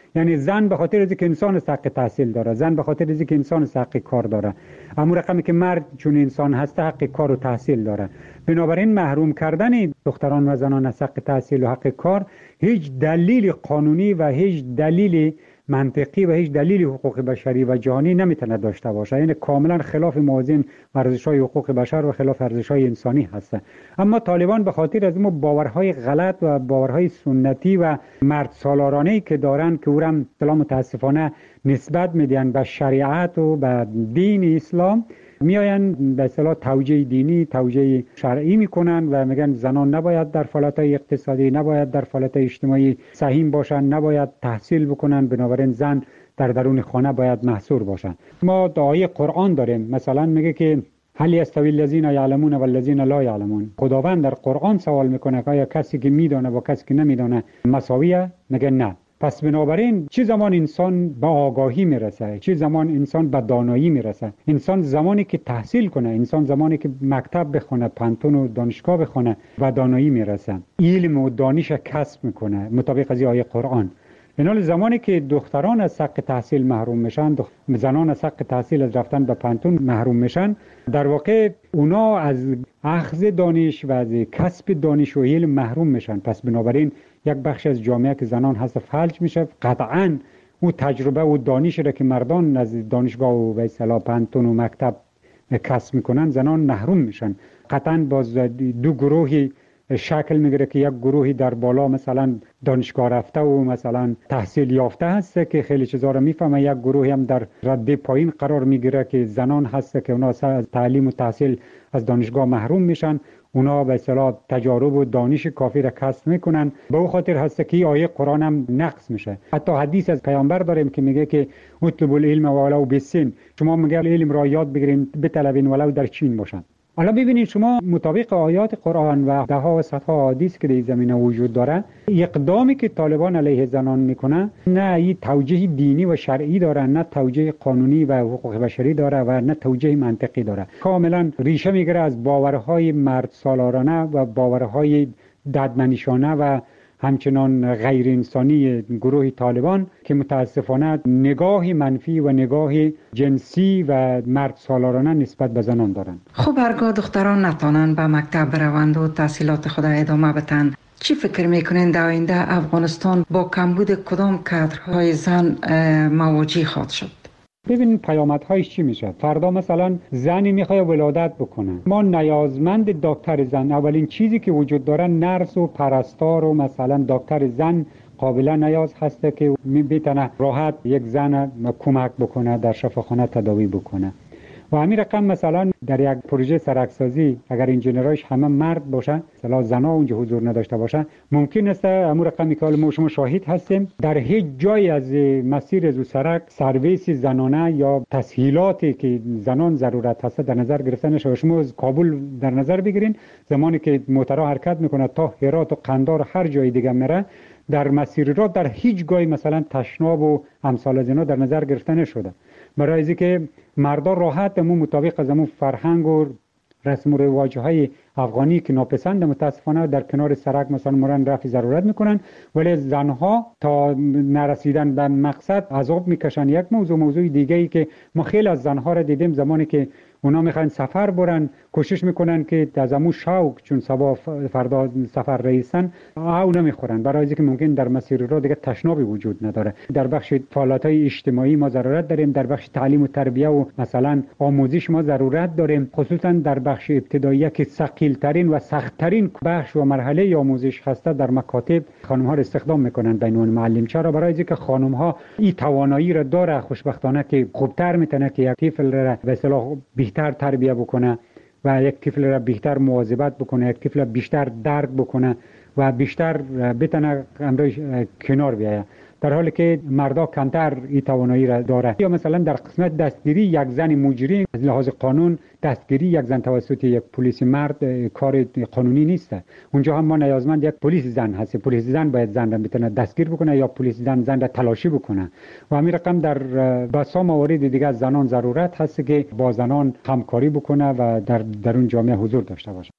یعنی زن به خاطر اینکه انسان حق تحصیل داره، زن به خاطر اینکه انسان حق کار داره، اما رقمی که مرد چون انسان هست حق کار و تحصیل داره. بنابراین محروم کردن دختران و زنان از حق تحصیل و حق کار هیچ دلیل قانونی و هیچ دلیل منطقی و هیچ دلیل حقوق بشری و جهانی نمیتونه داشته باشه. یعنی کاملا خلاف موازین ارزش‌های حقوق بشر و خلاف ارزش‌های انسانی هست. اما طالبان به خاطر از اون باورهای غلط و باورهای سنتی و مرد سالارانه‌ای که دارن که او را اصطلاح متاسفانه نسبت میدن به شریعت و به دین اسلام، میاین به اصطلاح توجیه دینی، توجیه شرعی میکنن و میگن زنان نباید در فعالیت‌های اقتصادی، نباید در فعالیت‌های اجتماعی سهیم باشن، نباید تحصیل بکنن، بنابراین زن در درون خانه باید محصور باشن. ما آیه قرآن داریم، مثلا میگه که هل یستوی الذین یعلمون و الذین لا یعلمون. خداوند در قرآن سوال میکنه که آیا کسی که میدونه و کسی که نمیدونه مساویه؟ میگه نه. پس بنابراین چه زمان انسان به آگاهی میرسه، چه زمان انسان به دانایی میرسه؟ انسان زمانی که تحصیل کنه، انسان زمانی که مکتب بخونه، پانتون و دانشگاه بخونه و دانایی میرسه، علم و دانش کسب میکنه مطابق از آیه قرآن. اینال زمانی که دختران از حق تحصیل محروم میشن، زنان از حق تحصیل از رفتن به پانتون محروم میشن، در واقع اونا از اخذ دانش و از کسب دانش و علم محروم میشن. پس بنابراین یک بخش از جامعه که زنان هست فلج میشه. قطعاً او تجربه و دانش را که مردان از دانشگاه و به اصطلاح پانتون و مکتب کسب میکنن، زنان محروم میشن. قطعاً باز دو گروهی شکل میگیره که یک گروهی در بالا مثلا دانشگاه رفته و مثلا تحصیل یافته هست که خیلی چیزا رو میفهمه، یک گروهی هم در رده پایین قرار میگیره که زنان هست که اونا از تعلیم و تحصیل از دانشگاه محروم میشن. اونا به اصطلاح تجارب و دانش کافی را کسب میکنن. به او خاطر هست که آیه قرآن هم نقص میشه. حتی حدیث از پیامبر داریم که میگه که اطلبوا العلم ولو بالصین، شما میگه علم را یاد بگیرین بطلبین ولو در چین باشن. حالا ببینید شما مطابق آیات قرآن و ده ها و صدها حدیث که در زمینه وجود داره، اقدامی که طالبان علیه زنان میکنه نه این توجیه دینی و شرعی داره، نه توجیه قانونی و حقوق بشری داره و نه توجیه منطقی داره. کاملا ریشه میگیره از باورهای مرد سالارانه و باورهای ددمنشانه و همچنان غیر انسانی گروه طالبان که متاسفانه نگاه منفی و نگاه جنسی و مرد سالارانه نسبت به زنان دارند. خب هرگاه دختران نتانند به مکتب بروند و تحصیلات خود ادامه بدن، چی فکر میکنین در آینده افغانستان با کمبود کدام کادرهای زن مواجه خواهد شد؟ ببینید پیامدهایش چی میشه. فردا مثلا زنی میخواد ولادت بکنه، ما نیازمند دکتر زن، اولین چیزی که وجود داره نرس و پرستار و مثلا دکتر زن قابل نیاز هسته که میتونه راحت یک زن کمک بکنه در شفاخانه تداوی بکنه. و همین رقم مثلا در یک پروژه سرکسازی اگر انجینرایش همه مرد باشه، مثلا زنا اونجا حضور نداشته باشه، ممکن است همون رقمی که ما شما شاهد هستیم در هیچ جای از مسیر از سرک سرویس زنانه یا تسهیلاتی که زنان ضرورت هست در نظر گرفته نشه. شما از کابل در نظر بگیرین، زمانی که موترها حرکت میکنه تا هرات و قندار هر جای دیگه میره، در مسیر را در هیچ جای مثلا تشناب و امثال از اینا در نظر گرفته نشده، برای از که مردا راحت همون مطابق از همون فرهنگ و رسم و رواج‌های افغانی که ناپسند متاسفانه در کنار سرک مثلا مرن رفع ضرورت میکنن، ولی زنها تا نرسیدن به مقصد عذاب میکشن. یک موضوع موضوع دیگه ای که ما خیلی از زنها را دیدیم، زمانی که اونا میخوان سفر برن کوشش میکنن که از همون شوق چون سبا فردا سفر رئیسن او نمیخورن، برای اینکه ممکن در مسیر را دیگه تشنابی وجود نداره. در بخش فعالیت‌های اجتماعی ما ضرورت داریم، در بخش تعلیم و تربیه و مثلا آموزش ما ضرورت داریم، خصوصا در بخش ابتدایی که ثقیل‌ترین و سخت‌ترین بخش و مرحله آموزش هسته در مکاتب خانم‌ها را استخدام میکنن به عنوان معلم. چرا؟ برای اینکه خانم‌ها این توانایی را داره خوشبختانه که خوبتر میتونه که یک طفل را به اصطلاح بهتر تربیه بکنه و یک طفل را بهتر مواظبت بکنه، یک طفل را بیشتر درک بکنه و بیشتر بتونه امروز کنار بیاید، در حالی که مردا کمتر این توانایی را داره. یا مثلا در قسمت دستگیری یک زن مجری از لحاظ قانون دستگیری یک زن توسط یک پلیس مرد کار قانونی نیست. اونجا هم ما نیازمند یک پلیس زن هست. پلیس زن باید زن را بتونه دستگیر بکنه یا پلیس زن زن را تلاشی بکنه. و همین رقم در بسا موارد دیگه زنان ضرورت هست که با زنان همکاری بکنه و در درون جامعه حضور داشته باشه.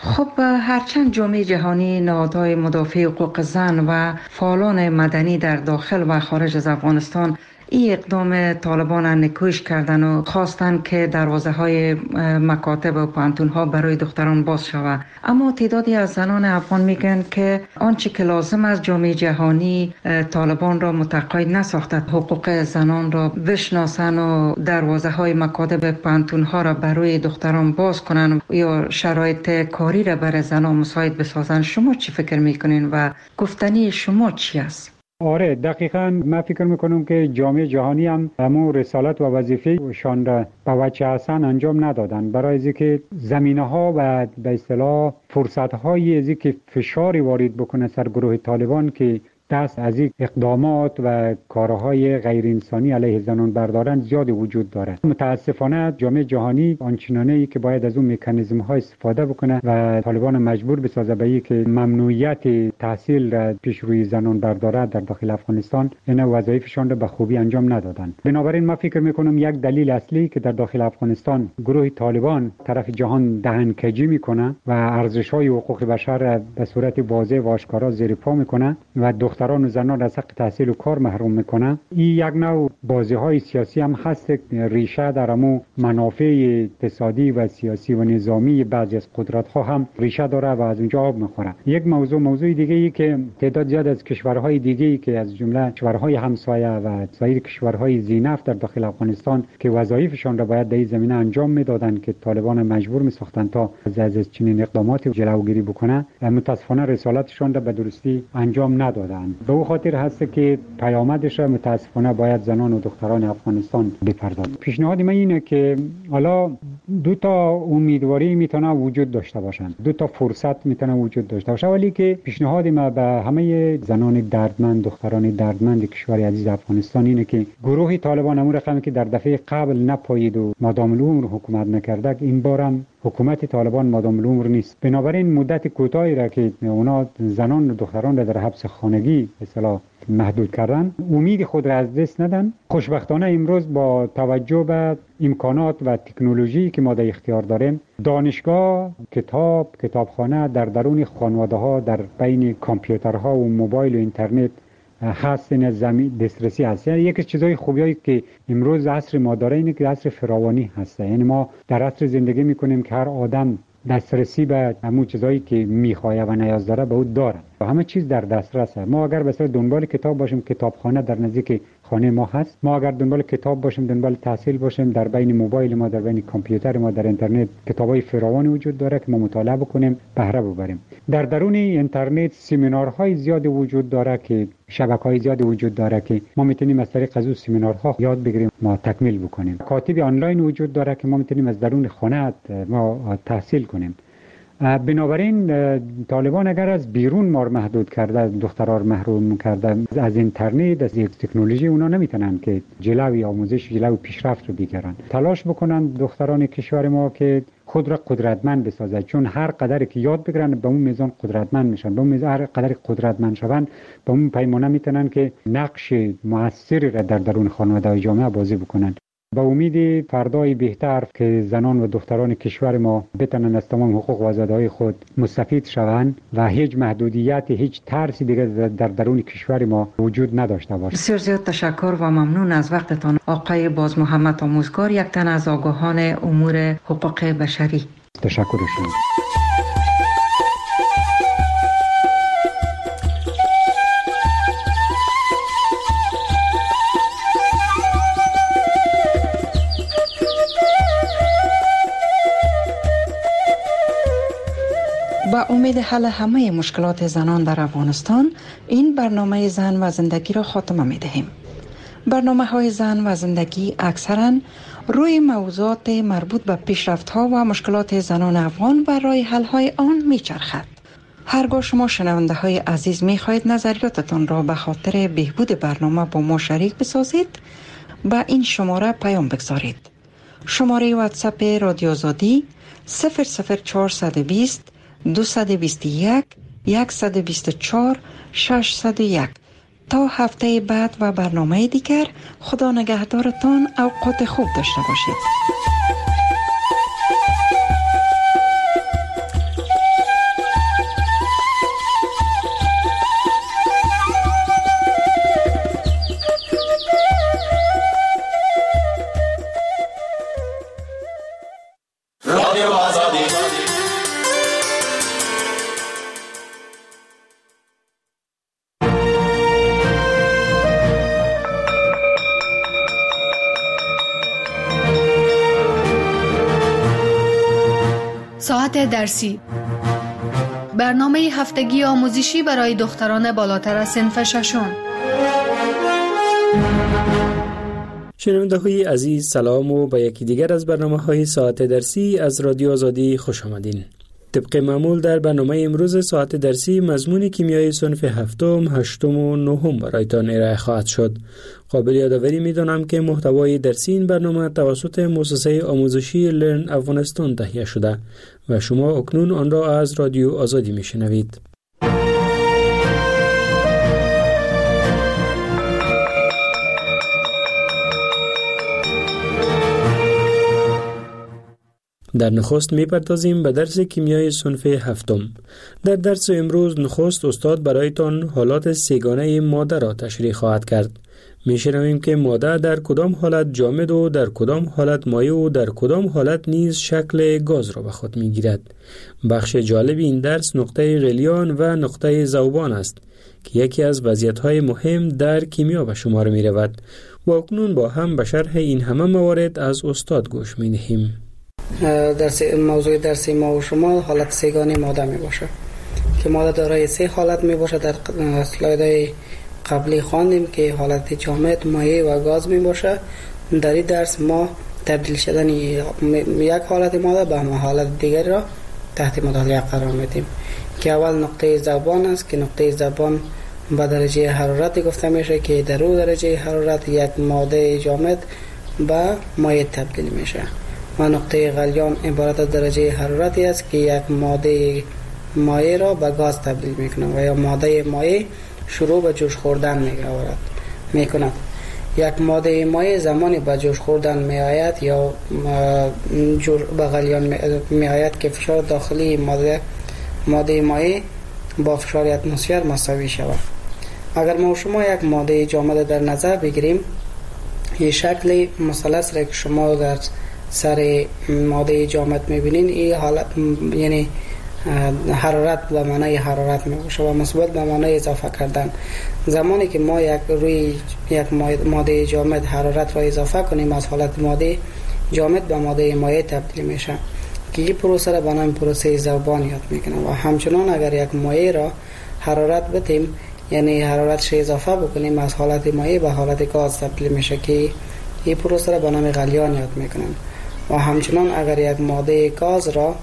خب هرچند جامعه جهانی، نهادهای مدافع حقوق زن و فعالان مدنی در داخل و خارج از افغانستان این اقدام طالبان نکوش کردن و خواستن که دروازه های مکاتب و پانتون ها برای دختران باز شود، اما تعدادی از زنان افغان میگن که آنچه که لازم از جامعه جهانی طالبان را متقاعد نساخته حقوق زنان را بشناسن و دروازه های مکاتب پانتون ها را برای دختران باز کنن یا شرایط کاری را برای زنان مساعد بسازن. شما چی فکر میکنین و گفتنی شما چی است؟ آره دقیقاً من فکر میکنم که جامعه جهانی هم همون رسالت و وظیفه شان را به وجه حسن انجام ندادن، برای از که زمینه ها و به اصطلاح فرصت های از که فشاری وارد بکنه سر گروه طالبان که دست از این اقدامات و کارهای غیر انسانی علیه زنان بردارن زیاد وجود داره. متاسفانه جامعه جهانی آنچنانه ای که باید از اون مکانیزم ها استفاده بکنه و طالبان مجبور بسازه به اینکه ممنوعیت تحصیل را پیش روی زنان برداره در داخل افغانستان، این وظایفشان را به خوبی انجام ندادن. بنابراین من فکر میکنم یک دلیل اصلی که در داخل افغانستان گروه طالبان طرف جهان دهنکجی میکنه و ارزش‌های حقوق بشر را به صورت واضح و آشکارا زیر پا میکنه و دختران و زنان از حق تحصیل و کار محروم میکنه، این یک نوع بازی‌های سیاسی هم هست، ریشه در امو منافع اقتصادی و سیاسی و نظامی بعضی از قدرت‌ها هم ریشه داره و از اونجا آب میخوره. یک موضوع موضوع دیگه ای که تعداد زیاد از کشورهای دیگه ای که از جمله کشورهای همسایه و سایر کشورهای ذی‌نفت در داخل افغانستان که وظایفشان را باید در این زمینه انجام میدادن که طالبان مجبور میساختن تا از از چنین اقداماتی جلوگیری بکنه، متاسفانه رسالتشان را به درستی انجام ندادن. به او خاطر هست که پیامدش را متاسفانه باید زنان و دختران افغانستان بپردازند. پیشنهاد من اینه که حالا دو تا امیدواری میتونه وجود داشته باشند، دو تا فرصت میتونه وجود داشته باشه، ولی که پیشنهاد من به همه زنان دردمند، دختران دردمند کشور عزیز افغانستان اینه که گروه طالبان امور رقمی که در دفعه قبل نپایید و مادام العمر حکومت نکرده، این بارم حکومت طالبان مادام العمر نیست. بنابراین مدت کوتاهی را که اونا زنان و دختران را در حبس خانگی اصطلاح محدود کردن، امید خود را از دست ندن. خوشبختانه امروز با توجه به امکانات و تکنولوژی که ما در اختیار داریم، دانشگاه، کتاب، کتابخانه در درون خانواده ها در بین کامپیوترها و موبایل و اینترنت هست، این زمین دسترسی هست. یعنی یکی از چیزای خوبیایی که امروز عصر ما داره اینه که عصر فراوانی هست. یعنی ما در عصر زندگی میکنیم که هر آدم دسترسی به همون چیزایی که میخواه و نیاز داره به او داره و همه چیز در دسترس هست. ما اگر مثلا دنبال کتاب باشیم، کتابخانه در نزدیک خانه ما هست. ما اگر دنبال کتاب باشیم، دنبال تحصیل باشیم، در بین موبایل ما، در بین کامپیوتر ما، در اینترنت کتابای فراوانی وجود داره که ما مطالعه بکنیم، بهره ببریم. در درون اینترنت سمینارهای زیاد وجود داره که شبکه‌های زیاد وجود داره که ما میتونیم از طریق از اون سمینارها یاد بگیریم، ما تکمیل بکنیم. کاتب آنلاین وجود داره که ما میتونیم از درون خانه ما تحصیل کنیم. بنابراین طالبان اگر از بیرون ما محدود کرده، دخترها رو محروم کرده از اینترنت، از یک تکنولوژی، اونا نمیتونن که جلوی آموزش، جلوی پیشرفت رو بگیرن. تلاش بکنن دختران کشور ما که خود را قدرتمند بسازن، چون هر قدر که یاد بگیرن به اون میزان قدرتمند میشن. به اون میزان هر قدر قدرتمند شون به اون پیمانه میتونن که نقش موثری را در درون خانواده و جامعه بازی بکنن. با امید فردای بهتر که زنان و دختران کشور ما بتونن از تمام حقوق و آزادی‌های خود مستفید شوند و هیچ محدودیت، هیچ ترسی دیگر در درون کشور ما وجود نداشته باشه. بسیار زیاد تشکر و ممنون از وقتتان آقای باز محمد آموزگار، یک تن از آگاهان امور حقوق بشری. تشکر شما. با امید حل همه مشکلات زنان در افغانستان، این برنامه زن و زندگی را خاتمه می دهیم. برنامه های زن و زندگی اکثرا روی موضوعات مربوط به پیشرفت ها و مشکلات زنان افغان و راه حل های آن می چرخد. هرگاه شما شنونده های عزیز می خواهید نظریاتتان را به خاطر بهبود برنامه با ما شریک بسازید، با این شماره پیام بگذارید. شماره واتساپ رادیو آزادی صفر صفر چهارصد و بیست دویست و بیست و یک صد و بیست و چهار ششصد و یک. تا هفته بعد و برنامه دیگر، خدا نگهدارتان، اوقات خوب داشته باشید. ساعت درسی، برنامه هفتگی آموزشی برای دختران بالاتر از صنف ششم. شنونده های عزیز سلام و به یکی دیگر از برنامه های ساعت درسی از رادیو آزادی خوش آمدین. طبق معمول در برنامه امروز ساعت درسی مضمون کیمیای صنف هفتم، هشتم و نهم برایتان ارائه خواهد شد. قابل یادآوری می‌دانم که محتوای درسی این برنامه توسط مؤسسه آموزشی لرن افغانستان تهیه شده و شما اکنون آن را از رادیو آزادی میشنوید. در نخست می‌پردازیم به درس کیمیای صنف هفتم. در درس امروز نخست استاد برایتان حالات سه‌گانه ماده را تشریح خواهد کرد. می‌شنویم که ماده در کدام حالت جامد و در کدام حالت مایع و در کدام حالت نیز شکل گاز را به خود می‌گیرد. بخش جالب این درس نقطه غلیان و نقطه ذوبان است که یکی از وضعیت‌های مهم در کیمیا به شمار می‌رود. و اکنون با هم به شرح این همه موارد از استاد گوش می‌دهیم. درس موضوع درسی ما و شما حالت سه‌گانه ماده می باشه که ماده دارای سه حالت می باشه. در اسلایدهای قبلی خواندیم که حالت جامد، مایع و گاز می باشه. در این درس ما تبدیل شدن یک حالت ماده به حالت دیگر را تحت مطالعه قرار میدیم که اول نقطه ذوبان است که نقطه ذوبان به درجه حرارت گفته میشه که در اون درجه حرارت یک ماده جامد به مایع تبدیل میشه. و نقطه غلیان عبارت از درجه حرارتی است که یک ماده مایع را به گاز تبدیل میکنه و یا ماده مایع شروع به جوش خوردن میکند. یک ماده مایع زمانی به جوش خوردن میآید یا به غلیان میآید که فشار داخلی ماده ماده مایع با فشار اتمسفر مساوی شود. اگر ما شما یک ماده جامد در نظر بگیریم، این شکل مثلث را که شما در سر ماده جامد میبینین، این حالت یعنی حرارت به معنای حرارت میباشه و مثبت به معنای اضافه کردن. زمانی که ما یک روی یک ماده جامد حرارت را اضافه کنیم، از حالت ماده جامد به ماده مایع تبدیل میشه که این پروسه را به نام پروسه ذوبان یاد میکنه. و همچنان اگر یک مایع را حرارت بدیم، یعنی حرارتش اضافه بکنیم، از حالت مایع به حالت گاز تبدیل میشه که این پروسه را به نام غلیان یاد میکنن. و همچنان اگر یک ماده گاز را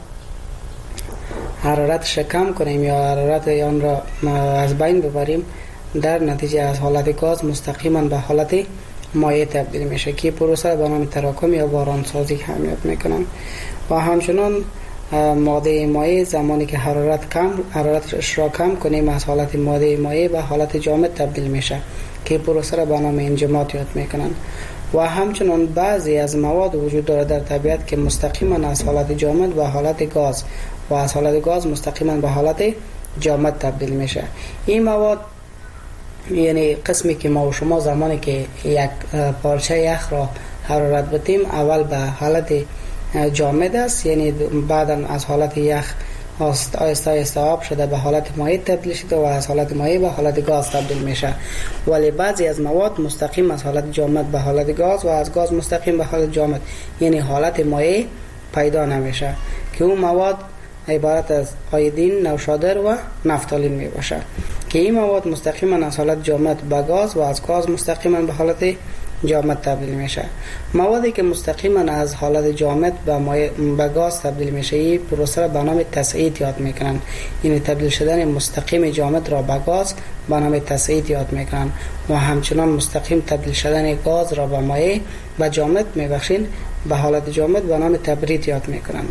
حرارتش کم کنیم یا حرارت آن را از بین ببریم، در نتیجه از حالت گاز مستقیما به حالت مایع تبدیل میشه که پروسه را به نام تراکم یا بارانسازی هم یاد میکنن. و همچنان ماده مایع زمانی که حرارت کم حرارتش را کم کنیم، از حالت ماده مایع به حالت جامد تبدیل میشه که پروسه را به نام انجماد یاد میکنن. و همچنان بعضی از مواد وجود داره در طبیعت که مستقیما از حالت جامد به حالت گاز و از حالت گاز مستقیما به حالت جامد تبدیل میشه. این مواد یعنی قسمی که ما و شما زمانی که یک پارچه یخ را حرارت بدیم، اول به حالت جامد است، یعنی بعدا از حالت یخ آهسته آهسته آب شده به حالت مایع تبدیل شده و از حالت مایع به حالت گاز تبدیل میشه. ولی بعضی از مواد مستقیم از حالت جامد به حالت گاز و از گاز مستقیم به حالت جامد، یعنی حالت مایع پیدا نمیشه که اون مواد عبارت از آیودین، نوشادر و نفتالین می باشه که این مواد مستقیما از حالت جامد به گاز و از گاز مستقیما به حالت جامد تبدیل میشه. موادی که مستقیما از حالت جامد به به گاز تبدیل میشه، این پروسه را به نام تسعید یاد میکنن. یعنی تبدیل شدن مستقیم جامد را به گاز به نام تسعید یاد میکنن. و همچنان مستقیم تبدیل شدن گاز را به مایع و جامد میبخشین به حالت جامد به نام تبرید یاد میکنن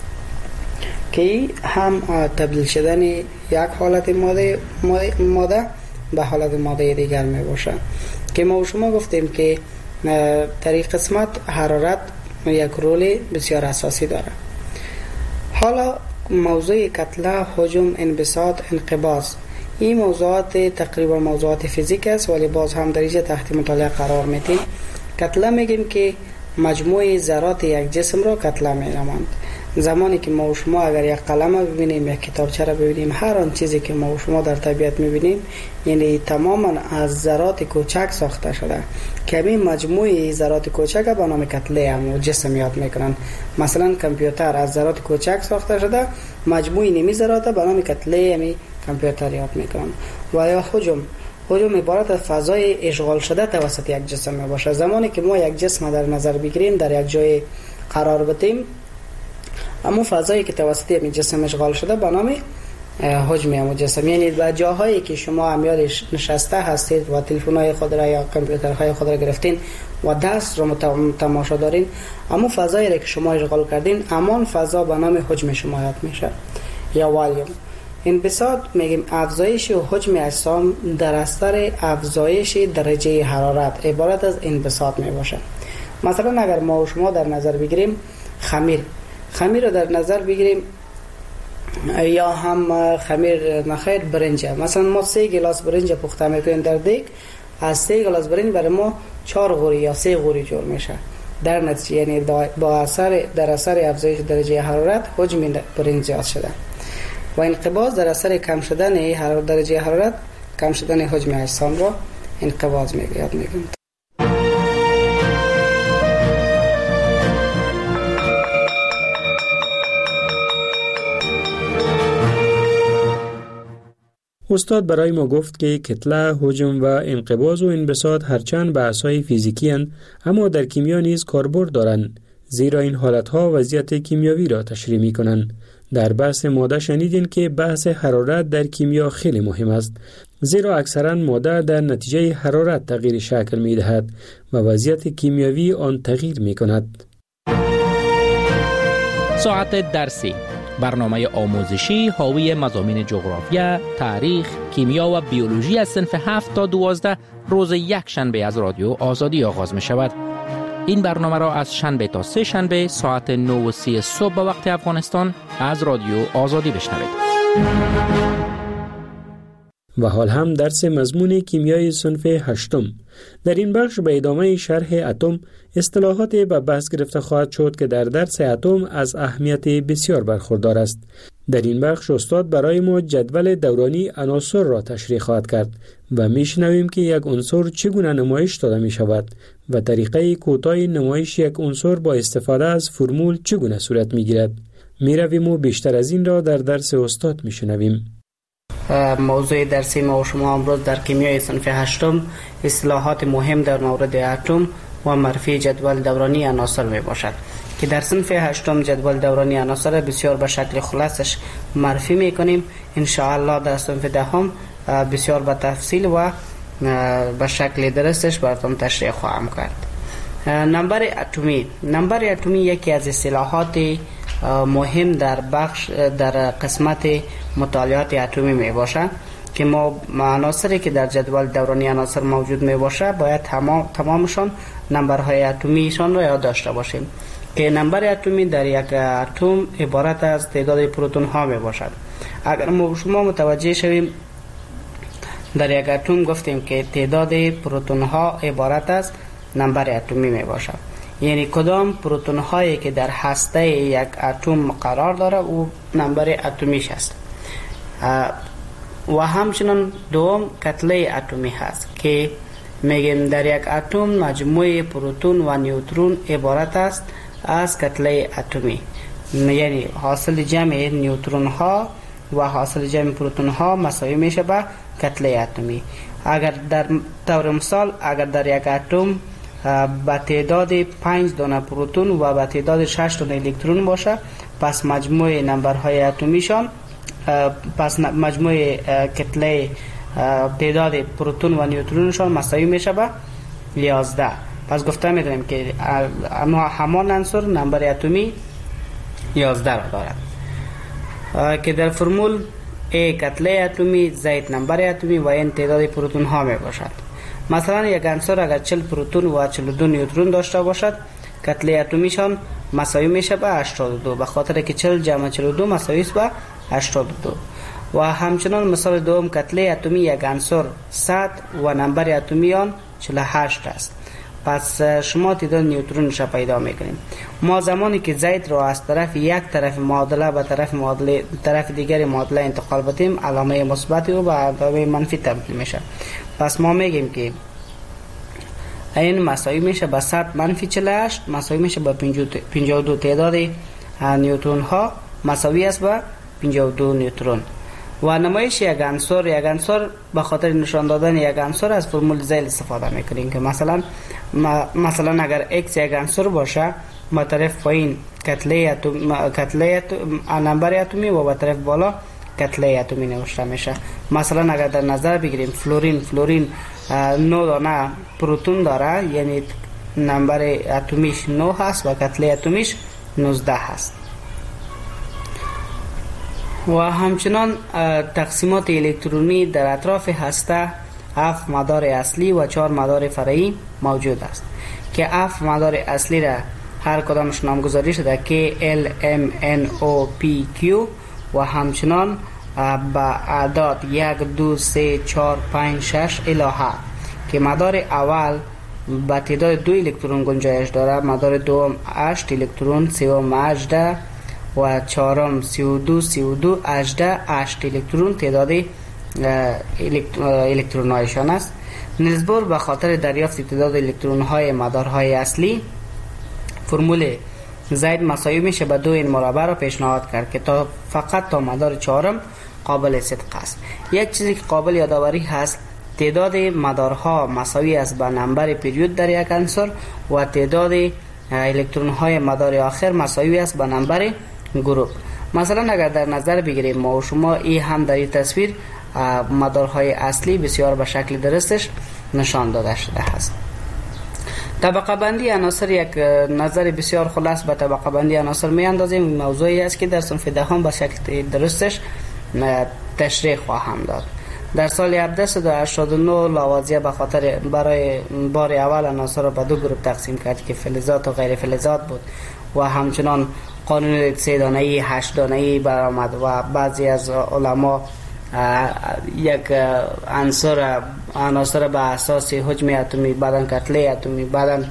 که هم تبدیل شدن یک حالت ماده ماده به حالت ماده دیگر میباشه. که ما و شما گفتیم که در این قسمت حرارت یک رول بسیار اساسی داره. حالا موضوع کتله، حجم، انبساط، انقباض، این موضوعات تقریبا موضوعات فیزیک است ولی باز هم در اینجا تحت مطالعه قرار میدیم. کتله میگیم که مجموع ذرات یک جسم را کتله می‌نامند. زمانی که ما و شما اگر یک قلم ببینیم، یک کتابچه را ببینیم، هر آن چیزی که ما و شما در طبیعت میبینیم یعنی تماما از ذرات کوچک ساخته شده که همین مجموعه ذرات کوچک به نام کتله هم جسم یاد میکنن. مثلا کامپیوتر از ذرات کوچک ساخته شده، مجموعه نیمی ذرات به نام کتله همی کامپیوتر یاد میکنن. و یا حجم حجم عبارت از فضای اشغال شده توسط یک جسم می باشه. زمانی که ما یک جسم در نظر بگیریم، در یک جای قرار بدیم، اما فضایی که توسط این جسم اشغال شده به نام حجم همون جسم، یعنی به جاهایی که شما امیال نشسته هستید و تلفن‌های خود را یا کامپیوترهای خود را گرفتین و دست رو تماشا دارین، اما فضایی را که شما اشغال کردین، امان فضا به نام حجم شما یاد میشه یا والیوم. انبساط میگیم افزایش و حجم اجسام در اثر افزایش درجه حرارت عبارت از انبساط می باشه. مثلا اگر ما و شما در نظر بگیریم خمیر خمیر رو در نظر بگیریم یا هم خمیر نخیر برنج، مثلا ما سه گلاس برنج پخته میکنیم در دیگ، از سه گلاس برنج برای ما چهار غوری یا سه غوری جور میشه. در نتیجه یعنی با اثر در اثر افزایش درجه حرارت حجم برنج زیاد شده و انقباض در اثر کم شدن حرارت درجه حرارت کم شدن حجم اجسام را انقباض میگه یاد میگیم. استاد برای ما گفت که کتله، حجم و انقباض و انبساط هرچند بحث‌های فیزیکی اند، اما در کیمیا نیز کاربرد دارند، زیرا این حالتها وضعیت کیمیاوی را تشریح می‌کنند. در بحث ماده شنیدین که بحث حرارت در کیمیا خیلی مهم است، زیرا اکثرا ماده در نتیجه حرارت تغییر شکل می‌دهد و وضعیت کیمیاوی آن تغییر می‌کند. ساعت درسی، برنامه آموزشی حاوی مضامین جغرافیا، تاریخ، کیمیا و بیولوژی از صنف هفت تا دوازده روز یک شنبه از رادیو آزادی آغاز می شود. این برنامه را از شنبه تا سه شنبه ساعت نه و سی صبح به وقت افغانستان از رادیو آزادی بشنوید. و حال هم درس مضمون کیمیای صنف هشتم. در این بخش به ادامه شرح اتم اصطلاحاتی به بحث گرفته خواهد شد که در درس اتم از اهمیت بسیار برخوردار است. در این بخش استاد برای ما جدول دورانی عناصر را تشریح خواهد کرد و میشنویم که یک عنصر چگونه نمایش داده می شود و طریقه کوتاه نمایش یک عنصر با استفاده از فرمول چگونه صورت می گیرد. می رویم و بیشتر از این را در درس استاد می شنویم. موضوع درسی ما و شما امروز در کیمیای صنف هشتم اصطلاحات مهم در مورد اتم و معرفی جدول دورانی عناصر می باشد که در صنف هشتم جدول دورانی عناصر بسیار به شکل خلاصش معرفی می کنیم. ان شاء الله در صنف دهم بسیار به تفصیل و به شکل درستش براتون تشریح خواهم کرد. نمبر اتمی نمبر اتمی یکی از اصطلاحات مهم در بخش در قسمت مطالعات اتمی می باشه که ما عناصری که در جدول دورانی عناصر موجود می باشه باید تمام تمامشان نمبرهای اتمیشان را یاد داشته باشیم که نمبر اتمی در یک اتم عبارت از تعداد پروتون ها می باشد. اگر ما شما متوجه شویم در یک اتم گفتیم که تعداد پروتون ها عبارت از نمبر اتمی می باشد، یعنی کدام پروتون هایی که در هسته یک اتم قرار داره او نمبر اتمیش است. و همچنین دوم کتله اتمی هست که میگیم در یک اتم مجموعه پروتون و نیوترون عبارت است از کتله اتمی، یعنی حاصل جمع نیوترون ها و حاصل جمع پروتون ها مساوی میشه به کتله اتمی. اگر در طور مثال اگر در یک اتم با تعداد پنج دانه پروتون و با تعداد شش دانه الکترون باشه، پس مجموع نمبرهای اتمیشان پس مجموع کتله تعداد پروتون و نیوترونشان مساوی میشه به یازده. پس گفته میدونیم که همان عنصر نمبر اتمی یازده را دارد که در فرمول A کتله اتمی زائد نمبر اتمی و این تعداد پروتون ها می باشد. مثلا یک عنصر اگر چهل پروتون و چهل و دو نیوترون داشته باشد، کتله اتمیشان مساوی میشه به هشتاد و دو، به خاطر که چهل جمع چهل و دو مساوی است به هشتاد و دو. و همچنان مثال دوم کتله اتمی یک عنصر صد و نمبر اتمی آن چهل و هشت است پس شما تعداد نیوترونش را پیدا میکنیم. ما زمانی که زید را از طرف یک طرف معادله به طرف معادله طرف دیگر معادله انتقال بدیم، علامه مثبت و به علامه منفی تبدیل میشه. پس ما میگیم که این مساوی میشه به صد منفی چهل و هشت مساوی میشه به پنجاه و دو. تعداد نیوترون ها مساوی است به پنجاه و دو نیوترون. و نمایش یک عنصر یک عنصر به خاطر نشان دادن یک عنصر از فرمول زیل استفاده میکنیم که مثلا مثلا اگر x یک عنصر باشه، به طرف پایین کتله اتم کتله نمبر اتمی و به طرف بالا کتله اتمی نوشته میشه. مثلا اگر در نظر بگیریم فلورین فلورین نه دانه پروتون داره، یعنی نمبر اتمیش نه هست و کتله اتمیش نوزده هست. و همچنان تقسیمات الکترونی در اطراف هسته هفت مدار اصلی و چهار مدار فرعی موجود است که هفت مدار اصلی را هر کدامش نامگذاری شده K L M N O P Q و همچنان با اعداد یک دو سه چهار پنج شش الی هفت که مدار اول با تعداد دو الکترون گنجایش داره، مدار دوم هشت الکترون، سوم هجده و چهارم سی و دو سی و دو هجده هشت الکترون تعداد الکترون هایشان است. نیلز بور به خاطر دریافت تعداد الکترون های مدارهای اصلی فرمول زید مساوی میشه به دو این مربع را پیشنهاد کرد که تا فقط تا مدار چهارم قابل صدق است. یک چیزی که قابل یادآوری هست، تعداد مدارها مساوی است به نمبر پریود در یک عنصر و تعداد الکترون های مدار آخر مساوی است به نمبر گروپ. مثلا اگر در نظر بگیریم ما و شما، این هم در این تصویر مدارهای اصلی بسیار به شکل درستش نشان داده شده است. طبقه بندی عناصر یک نظر بسیار خلاص به طبقه بندی عناصر می اندازیم. این موضوعی است که در صنف دهم به شکل درستش تشریح خواهم داد. در سال هفده هشتاد و نه لاوازیه به خاطر برای بار اول عناصر را به دو گروه تقسیم کرد که فلزات و غیر فلزات بود و همچنان قانون سه دانه‌ای هشت دانه‌ای برآمد و بعضی از علما یک عنصر عناصر به اساس حجم اتمی، بعدن کتله اتمی، بعدن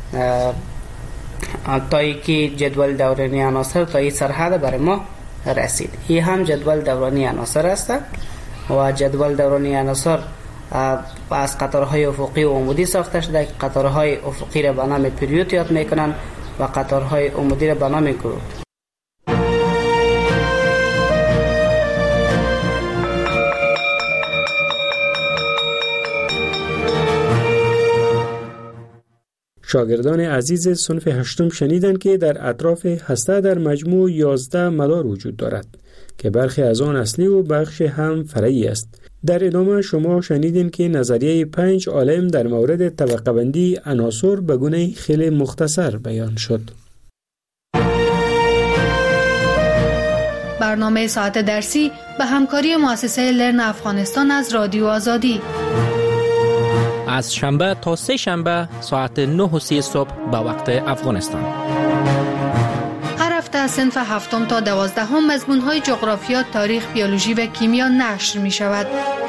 تا که جدول دورانی عناصر تا این سرحد برای ما رسید. این هم جدول دورانی عناصر است و جدول دورانی عناصر از قطارهای افقی و عمودی ساخته شده که قطارهای افقی را به نام پریود یاد میکنن و قطارهای عمودی را به نام گروپ. شاگردان عزیز صنف هشتم شنیدند که در اطراف هسته در مجموع یازده مدار وجود دارد که برخی از آن اصلی و بخش هم فرعی است. در ادامه شما شنیدین که نظریه پنج عالم در مورد طبقه بندی عناصر به گونه خیلی مختصر بیان شد. برنامه ساعت درسی به همکاری مؤسسه لرن افغانستان از رادیو آزادی از شنبه تا سه شنبه ساعت نه و سی صبح به وقت افغانستان. هر هفته از صنف هفتم تا دوازدهم مضمون‌های جغرافیا، تاریخ، بیولوژی و کیمیا نشر می شود.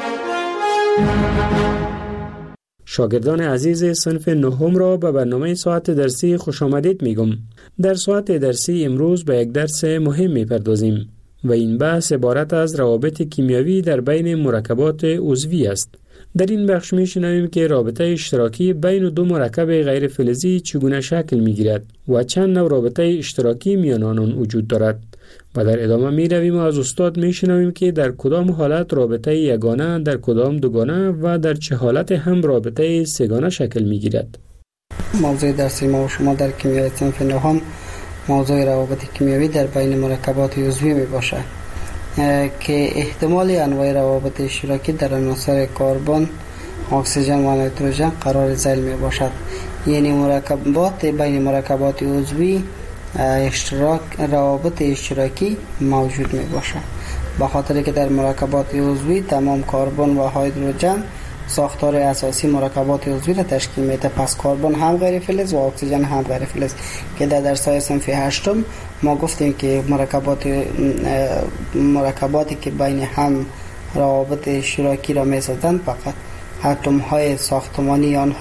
شاگردان عزیز صنف نهم را به برنامه ساعت درسی خوش آمدید می گم. در ساعت درسی امروز به یک درس مهم می پردازیم و این بحث عبارت از روابط کیمیایی در بین مرکبات عضوی است. در این بخش می شنویم که رابطه اشتراکی بین دو مرکب غیر فلزی چگونه شکل می گیرد و چند نوع رابطه اشتراکی میان آنان وجود دارد و در ادامه می رویم و از استاد می شنویم که در کدام حالت رابطه یگانه، در کدام دوگانه و در چه حالت هم رابطه سه‌گانه شکل می گیرد. موضوع درسی ما و شما در کیمیای صنف نهم موضوع روابط کیمیایی در بین مرکبات عضوی می باشد که احتمال انواع روابط اشتراکی در عناصر کربن، اکسیژن و نیتروژن قرار ذیل می باشد. یعنی مرکبات بین مرکبات عضوی اشتراک روابط اشتراکی موجود می باشد، به خاطر که در مرکبات عضوی تمام کربن و هیدروژن ساختار اساسی مرکبات عضوی را تشکیل میده. پس کربن هم غیر فلز و اکسیژن هم غیر فلز که در درس‌های صنف هشتم ما گفتیم که مرکبات مرکباتی که بین هم روابط اشتراکی را میسازند فقط اتم های ساختمانی آنها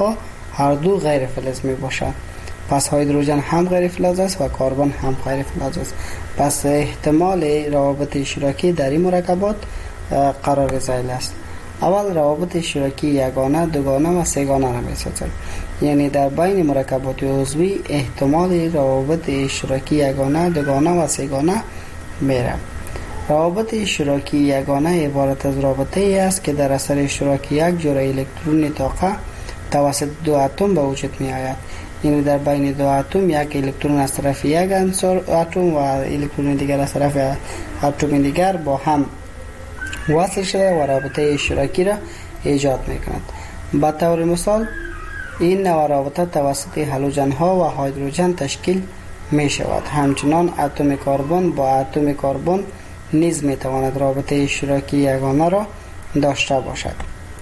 هر دو غیر فلز می باشد. پس هیدروژن هم غیر فلز است و کربن هم غیر فلز است. پس احتمال روابط اشتراکی در این مرکبات قرار ذیل است. اول روابط اشتراکی یگانه، دوگانه و سه‌گانه را می‌سازد. یعنی در بین مرکبات عضوی احتمال روابط اشتراکی یگانه، دوگانه و سه‌گانه میره. روابط اشتراکی یگانه عبارت از رابطه ای است که در اثر اشتراک یک جرعه الکترون طاقه توسط دو اتم به وجود می آید. یعنی در بین دو اتم یک الکترون از طرف یک عنصر اتم و الکترون دیگر از طرف اتم دیگر با هم وصل شده و رابطه اشتراکی را ایجاد می کند. به طور مثال این نوع رابطه توسط هالوژن ها و هیدروژن تشکیل می شود. همچنان اتم کربن با اتم کربن نیز می تواند رابطه اشتراکی یگانه را داشته باشد.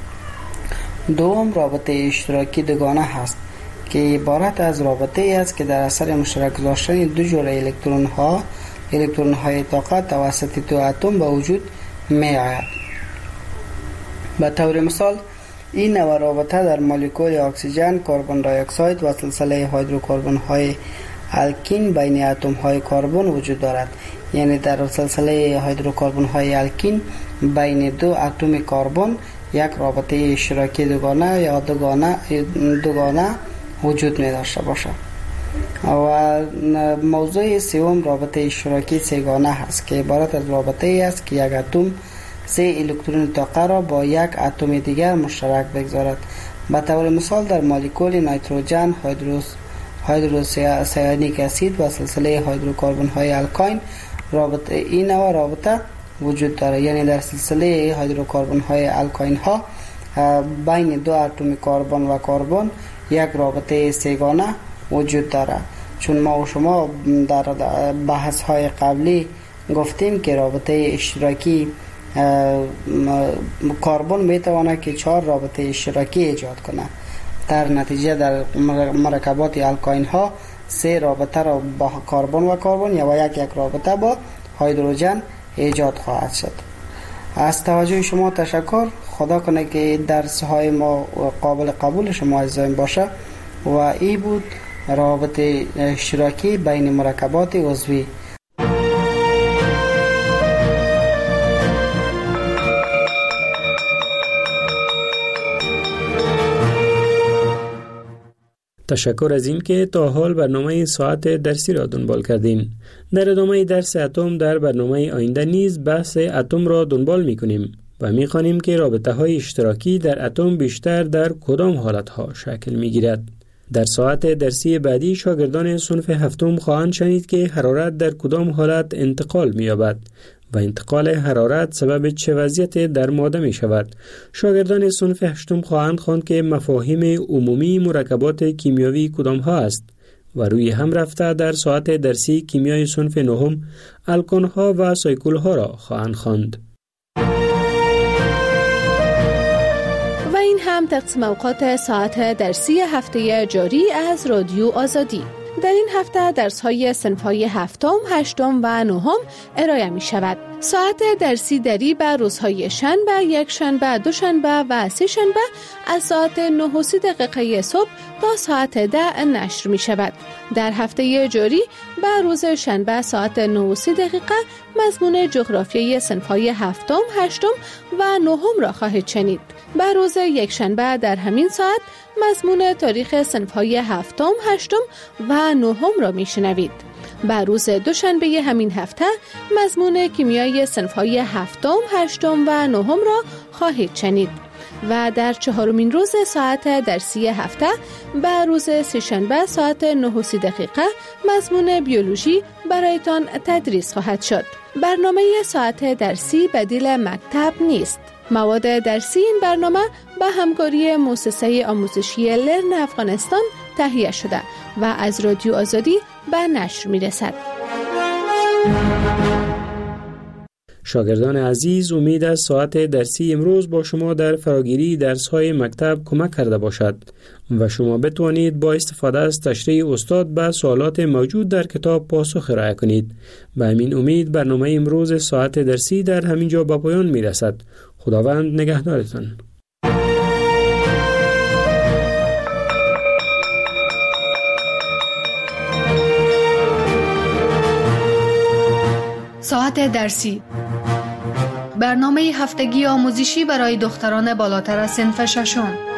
دوم رابطه اشتراکی دوگانه هست که عبارت از رابطه ای است که در اثر مشترک گذاشتن دو جرعه الکترون ها الکترون های طاقه توسط دو اتم به وجود می آید. به طور مثال این نوع رابطه در مولکول اکسیژن، کربن دی اکساید و سلسله هیدروکربن های الکین بین اتم های کربن وجود دارد. یعنی در سلسله هیدروکربن های الکین بین دو اتم کربن یک رابطه اشتراکی دوگانه یا دوگانه دوگانه وجود می داشته باشد. و موضوع سوم رابطه اشتراکی سه‌گانه است که عبارت از رابطه ای است که یک اتم سه الکترون طاقه را با یک اتم دیگر مشترک بگذارد. به طور مثال در مولکول نیتروژن، هیدروس هیدروسیانیک اسید و سلسله هیدروکربن های الکاین رابطه این نوع رابطه وجود دارد. یعنی در سلسله هیدروکربن های الکاین ها بین دو اتم کربن و کربن یک رابطه سه‌گانه وجود دارد. چون ما و شما در بحث های قبلی گفتیم که رابطه اشتراکی کربن میتواند که چهار رابطه اشتراکی ایجاد کنه. در نتیجه در مرکبات الکاین ها سه رابطه را با کربن و کربن یا یک یک رابطه با هیدروژن ایجاد خواهد شد. از توجه شما تشکر. خدا کنه که درس های ما قابل قبول شما عزیزان باشه. و این بود روابط اشتراکی بین مرکبات عضوی. تشکر از این که تا حال برنامه ساعت درسی را دنبال کردین. در ادامه درس اتم در برنامه آینده نیز بحث اتم را دنبال می کنیم و می خوانیم که رابطه های اشتراکی در اتم بیشتر در کدام حالت ها شکل می گیرد. در ساعت درسی بعدی شاگردان صنف هفتم خواهند شنید که حرارت در کدام حالت انتقال می یابد و انتقال حرارت سبب چه وضعیت در ماده می شود. شاگردان صنف هشتم خواهند خواند که مفاهیم عمومی مرکبات کیمیاوی کدام ها است و روی هم رفته در ساعت درسی کیمیای صنف نهم الکن ها و سایکل ها را خواهند خواند. و این هم تقسیم اوقات ساعت درسی هفته جاری از رادیو آزادی. در این هفته درس‌های صنف‌های هفتم، هشتم و نهم ارائه می شود. ساعت درسی دری به روزهای شنبه، یک شنبه، دو شنبه و سه شنبه از ساعت نه و سی دقیقه صبح تا ساعت ده نشر می شود. در هفته جاری به روز شنبه ساعت نه و سی دقیقه مضمون جغرافیای صنف‌های هفتم، هشتم و نهم را خواهید شنید. به روز یک شنبه در همین ساعت مضمون تاریخ صنف‌های هفتم، هشتم و نهم را میشنوید. به روز دوشنبه همین هفته مضمون کیمیای صنف‌های هفتم، هشتم و نهم را خواهید شنید. و در چهارمین روز ساعت درسی هفته به روز سه‌شنبه ساعت نه و سی دقیقه مضمون بیولوژی برایتان تدریس خواهد شد. برنامه ساعت درسی بدیل مکتب نیست. مواد درسی این برنامه به همکاری مؤسسه آموزشی لرن افغانستان تهیه شده و از رادیو آزادی به نشر می رسد. شاگردان عزیز، امید از ساعت درسی امروز با شما در فراگیری درس‌های مکتب کمک کرده باشد و شما بتوانید با استفاده از تشریح استاد به سوالات موجود در کتاب پاسخ ارائه کنید. به همین امید برنامه امروز ساعت درسی در همین جا به پایان میرسد. خداوند نگهدارتان. ساعت درسی، برنامه هفتگی آموزشی برای دختران بالاتر از صنف ششم.